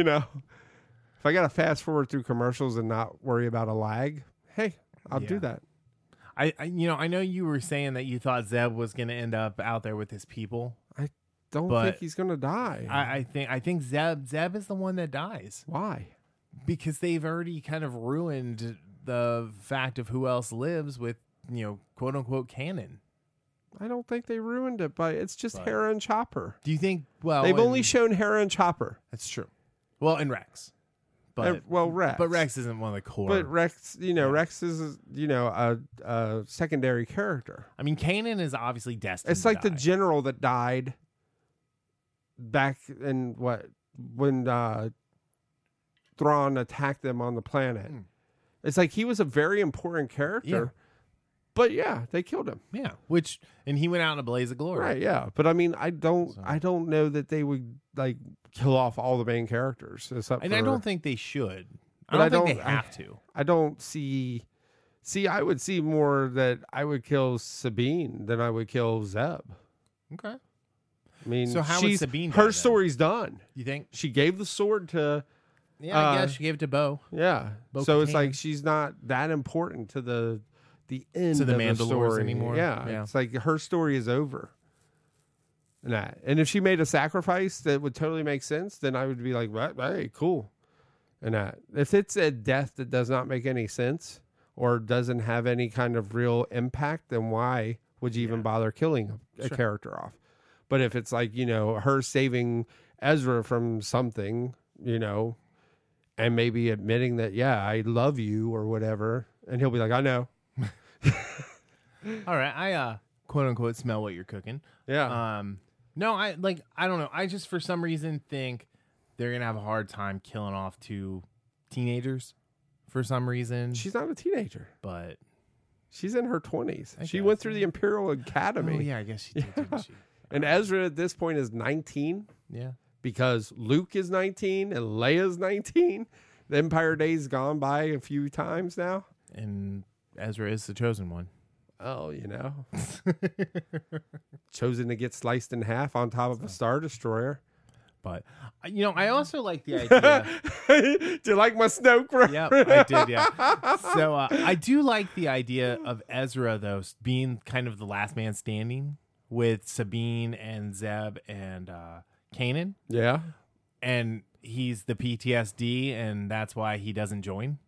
if I got to fast forward through commercials and not worry about a lag, hey, I'll do Yeah. that. I know you were saying that you thought Zeb was going to end up out there with his people. Don't But think he's going to die. I think Zeb is the one that dies Why? because they've already kind of ruined the fact of who else lives with quote unquote canon. I don't think they ruined it, but it's just But- Hera and Chopper. Do you think? Well, They've only shown Hera and Chopper. that's true. Well, and Rex, but Rex. But Rex isn't one of the core. But Rex, Rex is, a secondary character. I mean, Kanan is obviously destined. It's to like the die. general that died back in when Thrawn attacked them on the planet. Mm. It's like he was a very important character. Yeah. But yeah, they killed him. Yeah, and he went out in a blaze of glory. Right, yeah. But I mean, I don't So- know that they would like kill off all the main characters except And for, I don't think they should. But I don't think they have to. I don't see I would see more that I would kill Sabine than I would kill Zeb. Okay. I mean, So how would Sabine die her then? story's done. You think? She gave the sword to Yeah, I guess she gave it to Bo. yeah. Bo-Katan. So it's like she's not that important to the end To the of the Mandalores story anymore. Yeah, Yeah. it's like her story is over. And if she made a sacrifice that would totally make sense, then I would be like, hey, cool. And if it's a death that does not make any sense or doesn't have any kind of real impact, then why would you even bother killing a Sure. character off? But if it's like, her saving Ezra from something, and maybe admitting that, yeah, I love you or whatever, and he'll be like, I know. All right, I quote unquote smell what you're cooking. Yeah. No, I don't know. I just for some reason think they're gonna have a hard time killing off two teenagers for some reason. She's not a teenager. But She's in her 20s. I She guess, went through the Imperial Academy. oh yeah, I guess she did, didn't she? And Ezra at this point is 19 Yeah. because Luke is 19 and Leia's 19. The Empire Day's gone by a few times now. And Ezra is the chosen one. Oh, chosen to get sliced in half on top of a Star Destroyer. But I also like the idea. Do you like my Snoke reference? Yep, I did. Yeah. So I do like the idea of Ezra though being kind of the last man standing with Sabine and Zeb and Kanan, Yeah. and he's the PTSD, and that's why he doesn't join.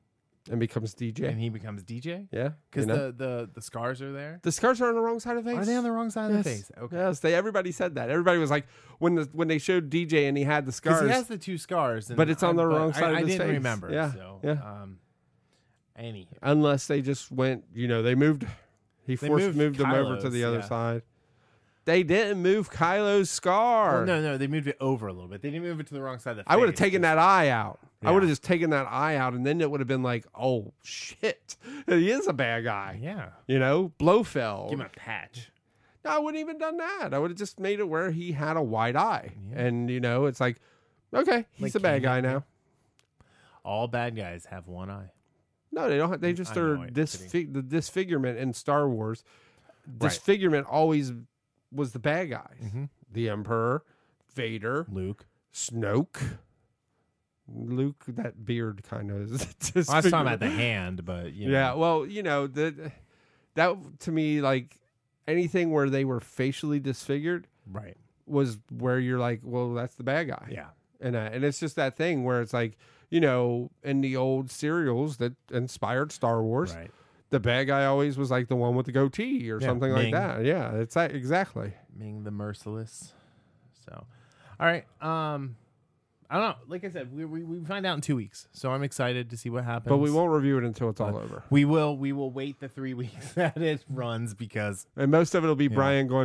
and becomes DJ. And he becomes DJ? Yeah, Because the scars are there? the scars are on the wrong side of the face. Are they on the wrong side of the face? Okay. Yes, everybody said that. Everybody was like, when they showed DJ and he had the scars, Because he has the 2 scars. And but it's on the wrong side of his face. I didn't remember. Yeah, So, yeah. Anywho. Unless they just went, they moved. He moved them over to Kylo's, the other yeah. side. They didn't move Kylo's scar. Well, no, they moved it over a little bit. They didn't move it to the wrong side of the face. I would have taken that eye out. I Yeah. would have just taken that eye out, and then it would have been like, oh shit, he is a bad guy. Yeah. Blofeld. Give him a patch. No, I wouldn't even done that. I would have just made it where he had a white eye, and it's like, okay, he's Like a bad guy Candy. now. All bad guys have one eye. No, they don't. They just I are know it. the disfigurement in Star Wars. Right. Disfigurement always was the bad guys. Mhm. The Emperor, Vader, Luke. Snoke, Luke. That beard kind of is. Well, I was talking about the hand, but Yeah, well, that to me, like anything where they were facially disfigured Right. was where you're like, well, that's the bad guy. Yeah. And it's just that thing where it's like, in the old serials that inspired Star Wars, Right. the bad guy always was like the one with the goatee or Yeah, something like Ming. that. Yeah, it's that exactly. Ming the Merciless. So, all right. I don't know. Like I said, we find out in 2 weeks, so I'm excited to see what happens. But we won't review it until it's all over. We will wait the 3 weeks that it runs because And most of it will be Brian going,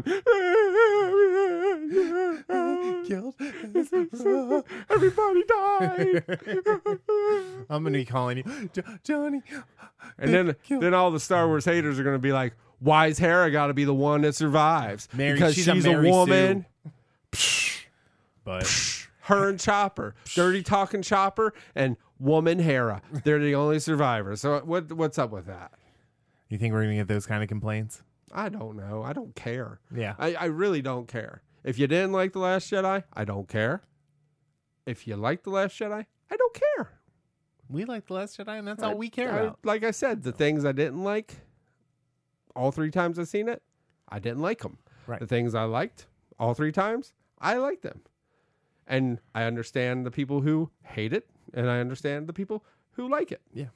killed. everybody died. I'm gonna be calling you, Johnny. And then all the Star Wars haters are going to be like, why's Hera got to be the one that survives? Mary- because she's she's a a Mary woman. But Her and Chopper, dirty talking Chopper, and woman Hera. They're the only survivors. So what's up with that? you think we're gonna get those kind of complaints? I don't know. I don't care. Yeah. I really don't care. If you didn't like The Last Jedi, I don't care. If you like The Last Jedi, I don't care. We like The Last Jedi, and that's all we care about. Like I said, the things I didn't like, all 3 times I've seen it, I didn't like them. Right. The things I liked, all 3 times, I liked them. And I understand the people who hate it, and I understand the people who like it. Yeah.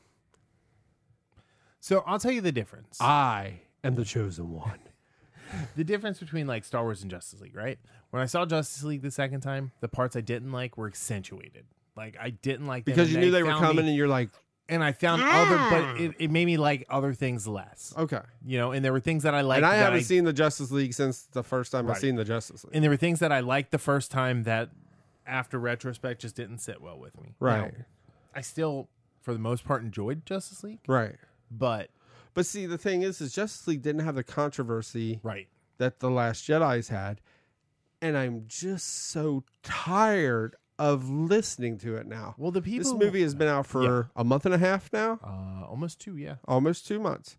So I'll tell you the difference. I am the chosen one. The difference between like Star Wars and Justice League, right? When I saw Justice League the second time, the parts I didn't like were accentuated. Like I didn't like them, Because you and knew they were found coming, me- and you're like, and I found other, but it made me like other things less. okay. And there were things that I liked. And I that haven't seen the Justice League since the first time I've Right. seen the Justice League. and there were things that I liked the first time that, after retrospect, just didn't sit well with me. Right. Now, I still, for the most part, enjoyed Justice League, Right. but But see, the thing is Justice League didn't have the controversy right. that The Last Jedi's had. And I'm just so tired of listening to it now. Well, the people. This movie has been out for a month and a half now, almost 2, yeah. almost 2 months.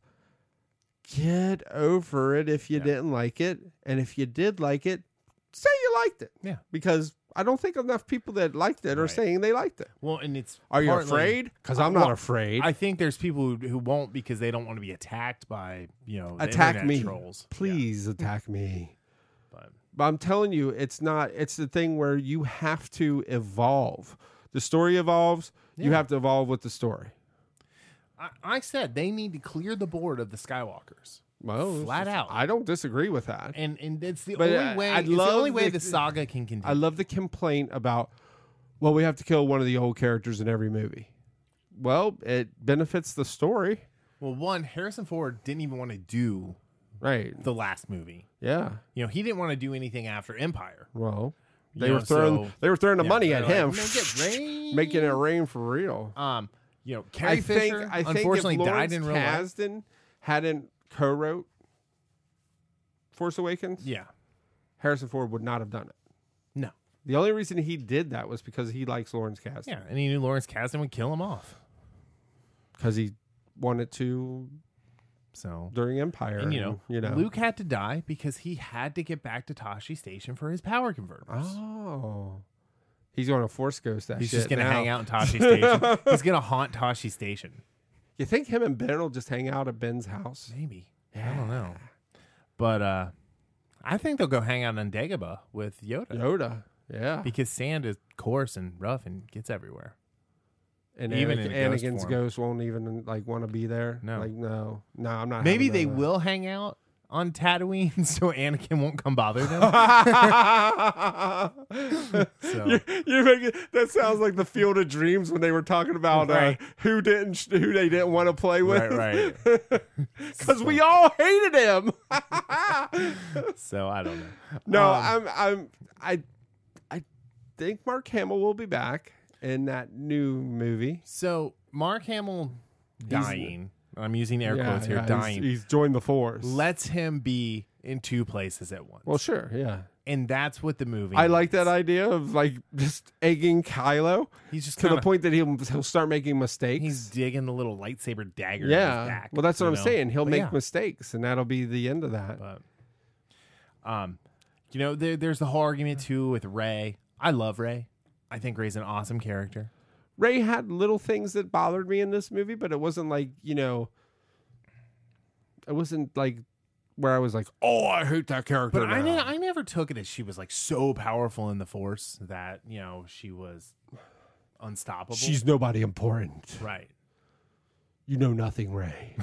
Get over it if you Yeah. didn't like it. And if you did like it, say you liked it. Yeah. Because I don't think enough people that liked it are Right. saying they liked it. Well, and it's. Are you partly- afraid? Because I'm not Well, afraid. I think there's people who won't because they don't want to be attacked by the Attack internet me. trolls. Please attack me. Yeah, But I'm telling you, it's the thing where you have to evolve. The story evolves. You Yeah. have to evolve with the story. I said they need to clear the board of the Skywalkers. Well, Flat out. I don't disagree with that. And it's the But, only way. I It's the love only way the- the saga can continue. I love the complaint about, well, we have to kill one of the old characters in every movie. Well, it benefits the story. Well, one, Harrison Ford didn't even want to do Right. the last movie. Yeah. He didn't want to do anything after Empire. Well, You they know, were throwing so- they were throwing the Yeah, money they're at like, him, "Make it rain." making it rain for real. Carrie Fisher I think unfortunately if died Lawrence in real life. Kasdan hadn't co-wrote Force Awakens, Yeah. Harrison Ford would not have done it. No. The only reason he did that was because he likes Lawrence Kasdan. Yeah, and he knew Lawrence Kasdan would kill him off. Because he wanted to So, during Empire. and you know. Luke had to die because he had to get back to Tashi Station for his power converters. Oh. He's going to Force Ghost that He's shit just going to now. hang out in Tashi Station. He's going to haunt Tashi Station. You think him and Ben will just hang out at Ben's house? Maybe. I don't know. But I think they'll go hang out on Dagobah with Yoda. Yoda. Yeah. Because sand is coarse and rough and gets everywhere. And Even in a ghost Anakin's form. ghost won't even like want to be there. No. Like no, I'm not. Maybe having they that. will hang out on Tatooine so Anakin won't come bother them. So You're making, that sounds like the Field of Dreams when they were talking about Right. who they didn't want to play with. right. Because we all hated him. So I don't know. No, I think Mark Hamill will be back in that new movie. So Mark Hamill dying. I'm using air quotes here. Yeah, dying. He's joined the Force. Lets him be in two places at once. Well, sure, yeah. And that's what the movie I like needs. that idea of like just egging Kylo He's just to the kinda, point that he'll start making mistakes. he's digging the little lightsaber dagger in yeah. his back. Well, that's what you I'm know? saying. He'll But make yeah. mistakes, and that'll be the end of that. But, there's the whole argument too with Rey. I love Rey. I think Rey's an awesome character. Rey had little things that bothered me in this movie, but it wasn't like, it wasn't like where I was like, oh, I hate that character. But now. I never took it as she was like so powerful in the Force that she was unstoppable. She's nobody important. right. You know nothing, Rey.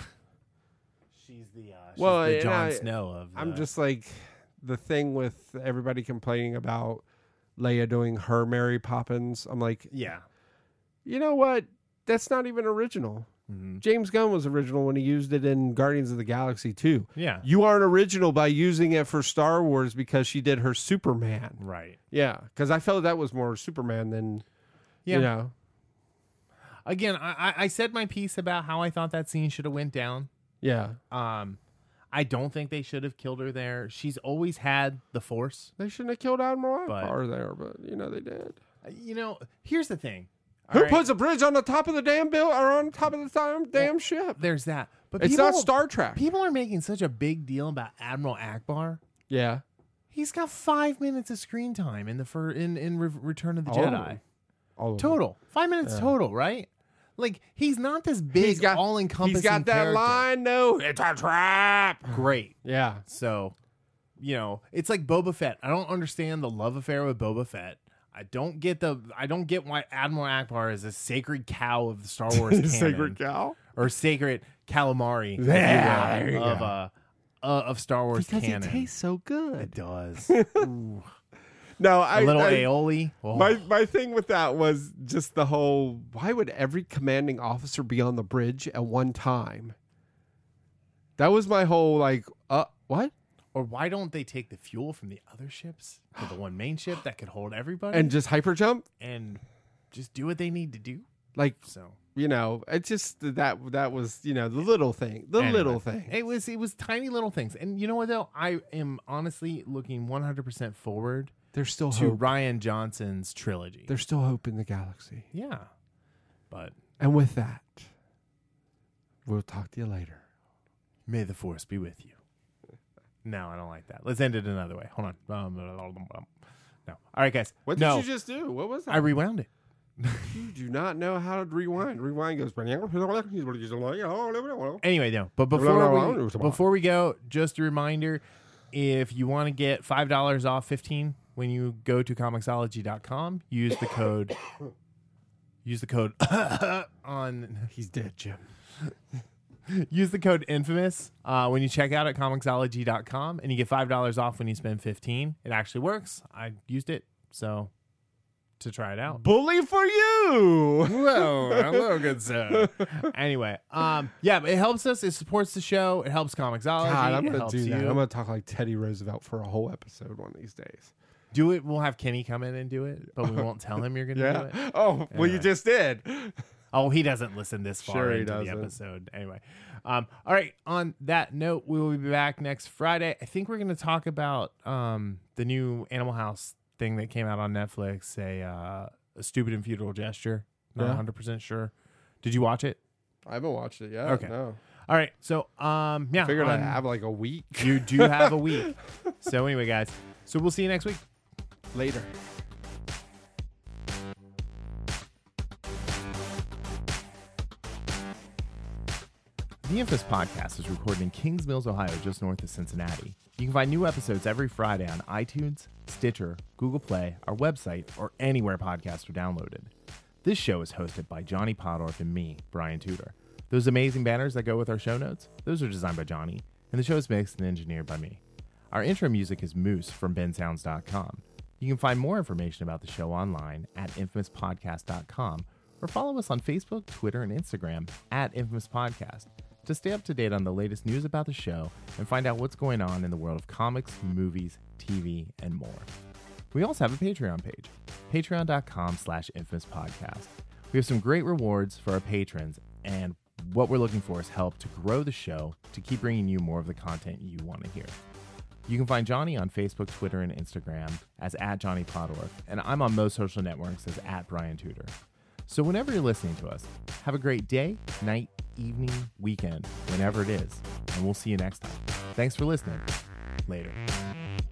She's the Well, and Jon Snow of. I'm just like the thing with everybody complaining about Leia doing her Mary Poppins. I'm like, yeah. you know what? That's not even original. Mhm. James Gunn was original when he used it in Guardians of the Galaxy 2. Yeah. You aren't original by using it for Star Wars because she did her Superman. Right. Yeah, because I felt that was more Superman than, Yeah. Again, I said my piece about how I thought that scene should have went down. Yeah. I don't think they should have killed her there. She's always had the Force. They shouldn't have killed Admiral But- Akbar there, but, they did. Here's the thing. Who All right, puts a bridge on the top of the damn bill or on top of the damn ship? There's that. But It's people, not Star Trek. People are making such a big deal about Admiral Akbar. Yeah. He's got 5 minutes of screen time in Return of the All of Jedi. them. All of them. Total. 5 minutes total, right? Like, he's not this big, all-encompassing He's got that character. line, no, it's a trap. Great. Yeah. So, it's like Boba Fett. I don't understand the love affair with Boba Fett. I don't get why Admiral Akbar is a sacred cow of the Star Wars canon. Sacred cow. Or sacred calamari if Yeah, you will, there you of Star Wars Because canon. it tastes so good. It does. Ooh. No, A little aioli. Oh. My thing with that was just the whole, why would every commanding officer be on the bridge at one time? That was my whole like, what? Or why don't they take the fuel from the other ships to the one main ship that could hold everybody And just hyper jump? and just do what they need to do? Like, So it's just that was, the little thing. The anyway, little thing. It was tiny little things. And you know what though? I am honestly looking 100% forward There's still to hope. Ryan Johnson's trilogy. There's still hope in the galaxy. Yeah. But And with that, we'll talk to you later. may the force be with you. No, I don't like that. Let's end it another way. Hold on. No. All right, guys. What did you just do? What was that? I rewound it. You do not know how to rewind. Rewind goes. Anyway, no. But before we go, just a reminder, if you want to get $5 off 15 when you go to comicsology.com, use the code on He's dead, Jim. use the code infamous when you check out at comicsology.com and you get $5 off when you spend 15. It actually works. I used it, so to try it out. Bully for you. Whoa, hello, good sir. Anyway, but it helps us. It supports the show. It helps Comicsology. God, I'm it gonna helps do you. that. I'm gonna talk like Teddy Roosevelt for a whole episode one of these days. Do it. We'll have Kenny come in and do it, but we won't tell him you're going to do it. Oh, well, you Anyway. just did. Oh, he doesn't listen this far Sure he into the doesn't. episode. Anyway, all right. On that note, we will be back next Friday. I think we're going to talk about the new Animal House thing that came out on Netflix, a Stupid and Futile Gesture. Not Yeah. 100% sure. Did you watch it? I haven't watched it yet. Okay. No. All right. So, yeah. Figured I'd on- have like a week You do have a week. So anyway, guys. So we'll see you next week. later. The Infamous Podcast is recorded in Kings Mills, Ohio, just north of Cincinnati. You can find new episodes every Friday on iTunes, Stitcher, Google Play, our website, or anywhere podcasts are downloaded. This show is hosted by Johnny Podorf and me, Brian Tudor. Those amazing banners that go with our show notes, those are designed by Johnny, and the show is mixed and engineered by me. Our intro music is Moose from bensounds.com. You can find more information about the show online at infamouspodcast.com or follow us on Facebook, Twitter, and Instagram at Infamous Podcast to stay up to date on the latest news about the show and find out what's going on in the world of comics, movies, TV, and more. We also have a Patreon page, patreon.com/infamouspodcast. We have some great rewards for our patrons, and what we're looking for is help to grow the show to keep bringing you more of the content you want to hear. You can find Johnny on Facebook, Twitter, and Instagram as @JohnnyPodorf, and I'm on most social networks as @BrianTudor. So whenever you're listening to us, have a great day, night, evening, weekend, whenever it is, and we'll see you next time. Thanks for listening. Later.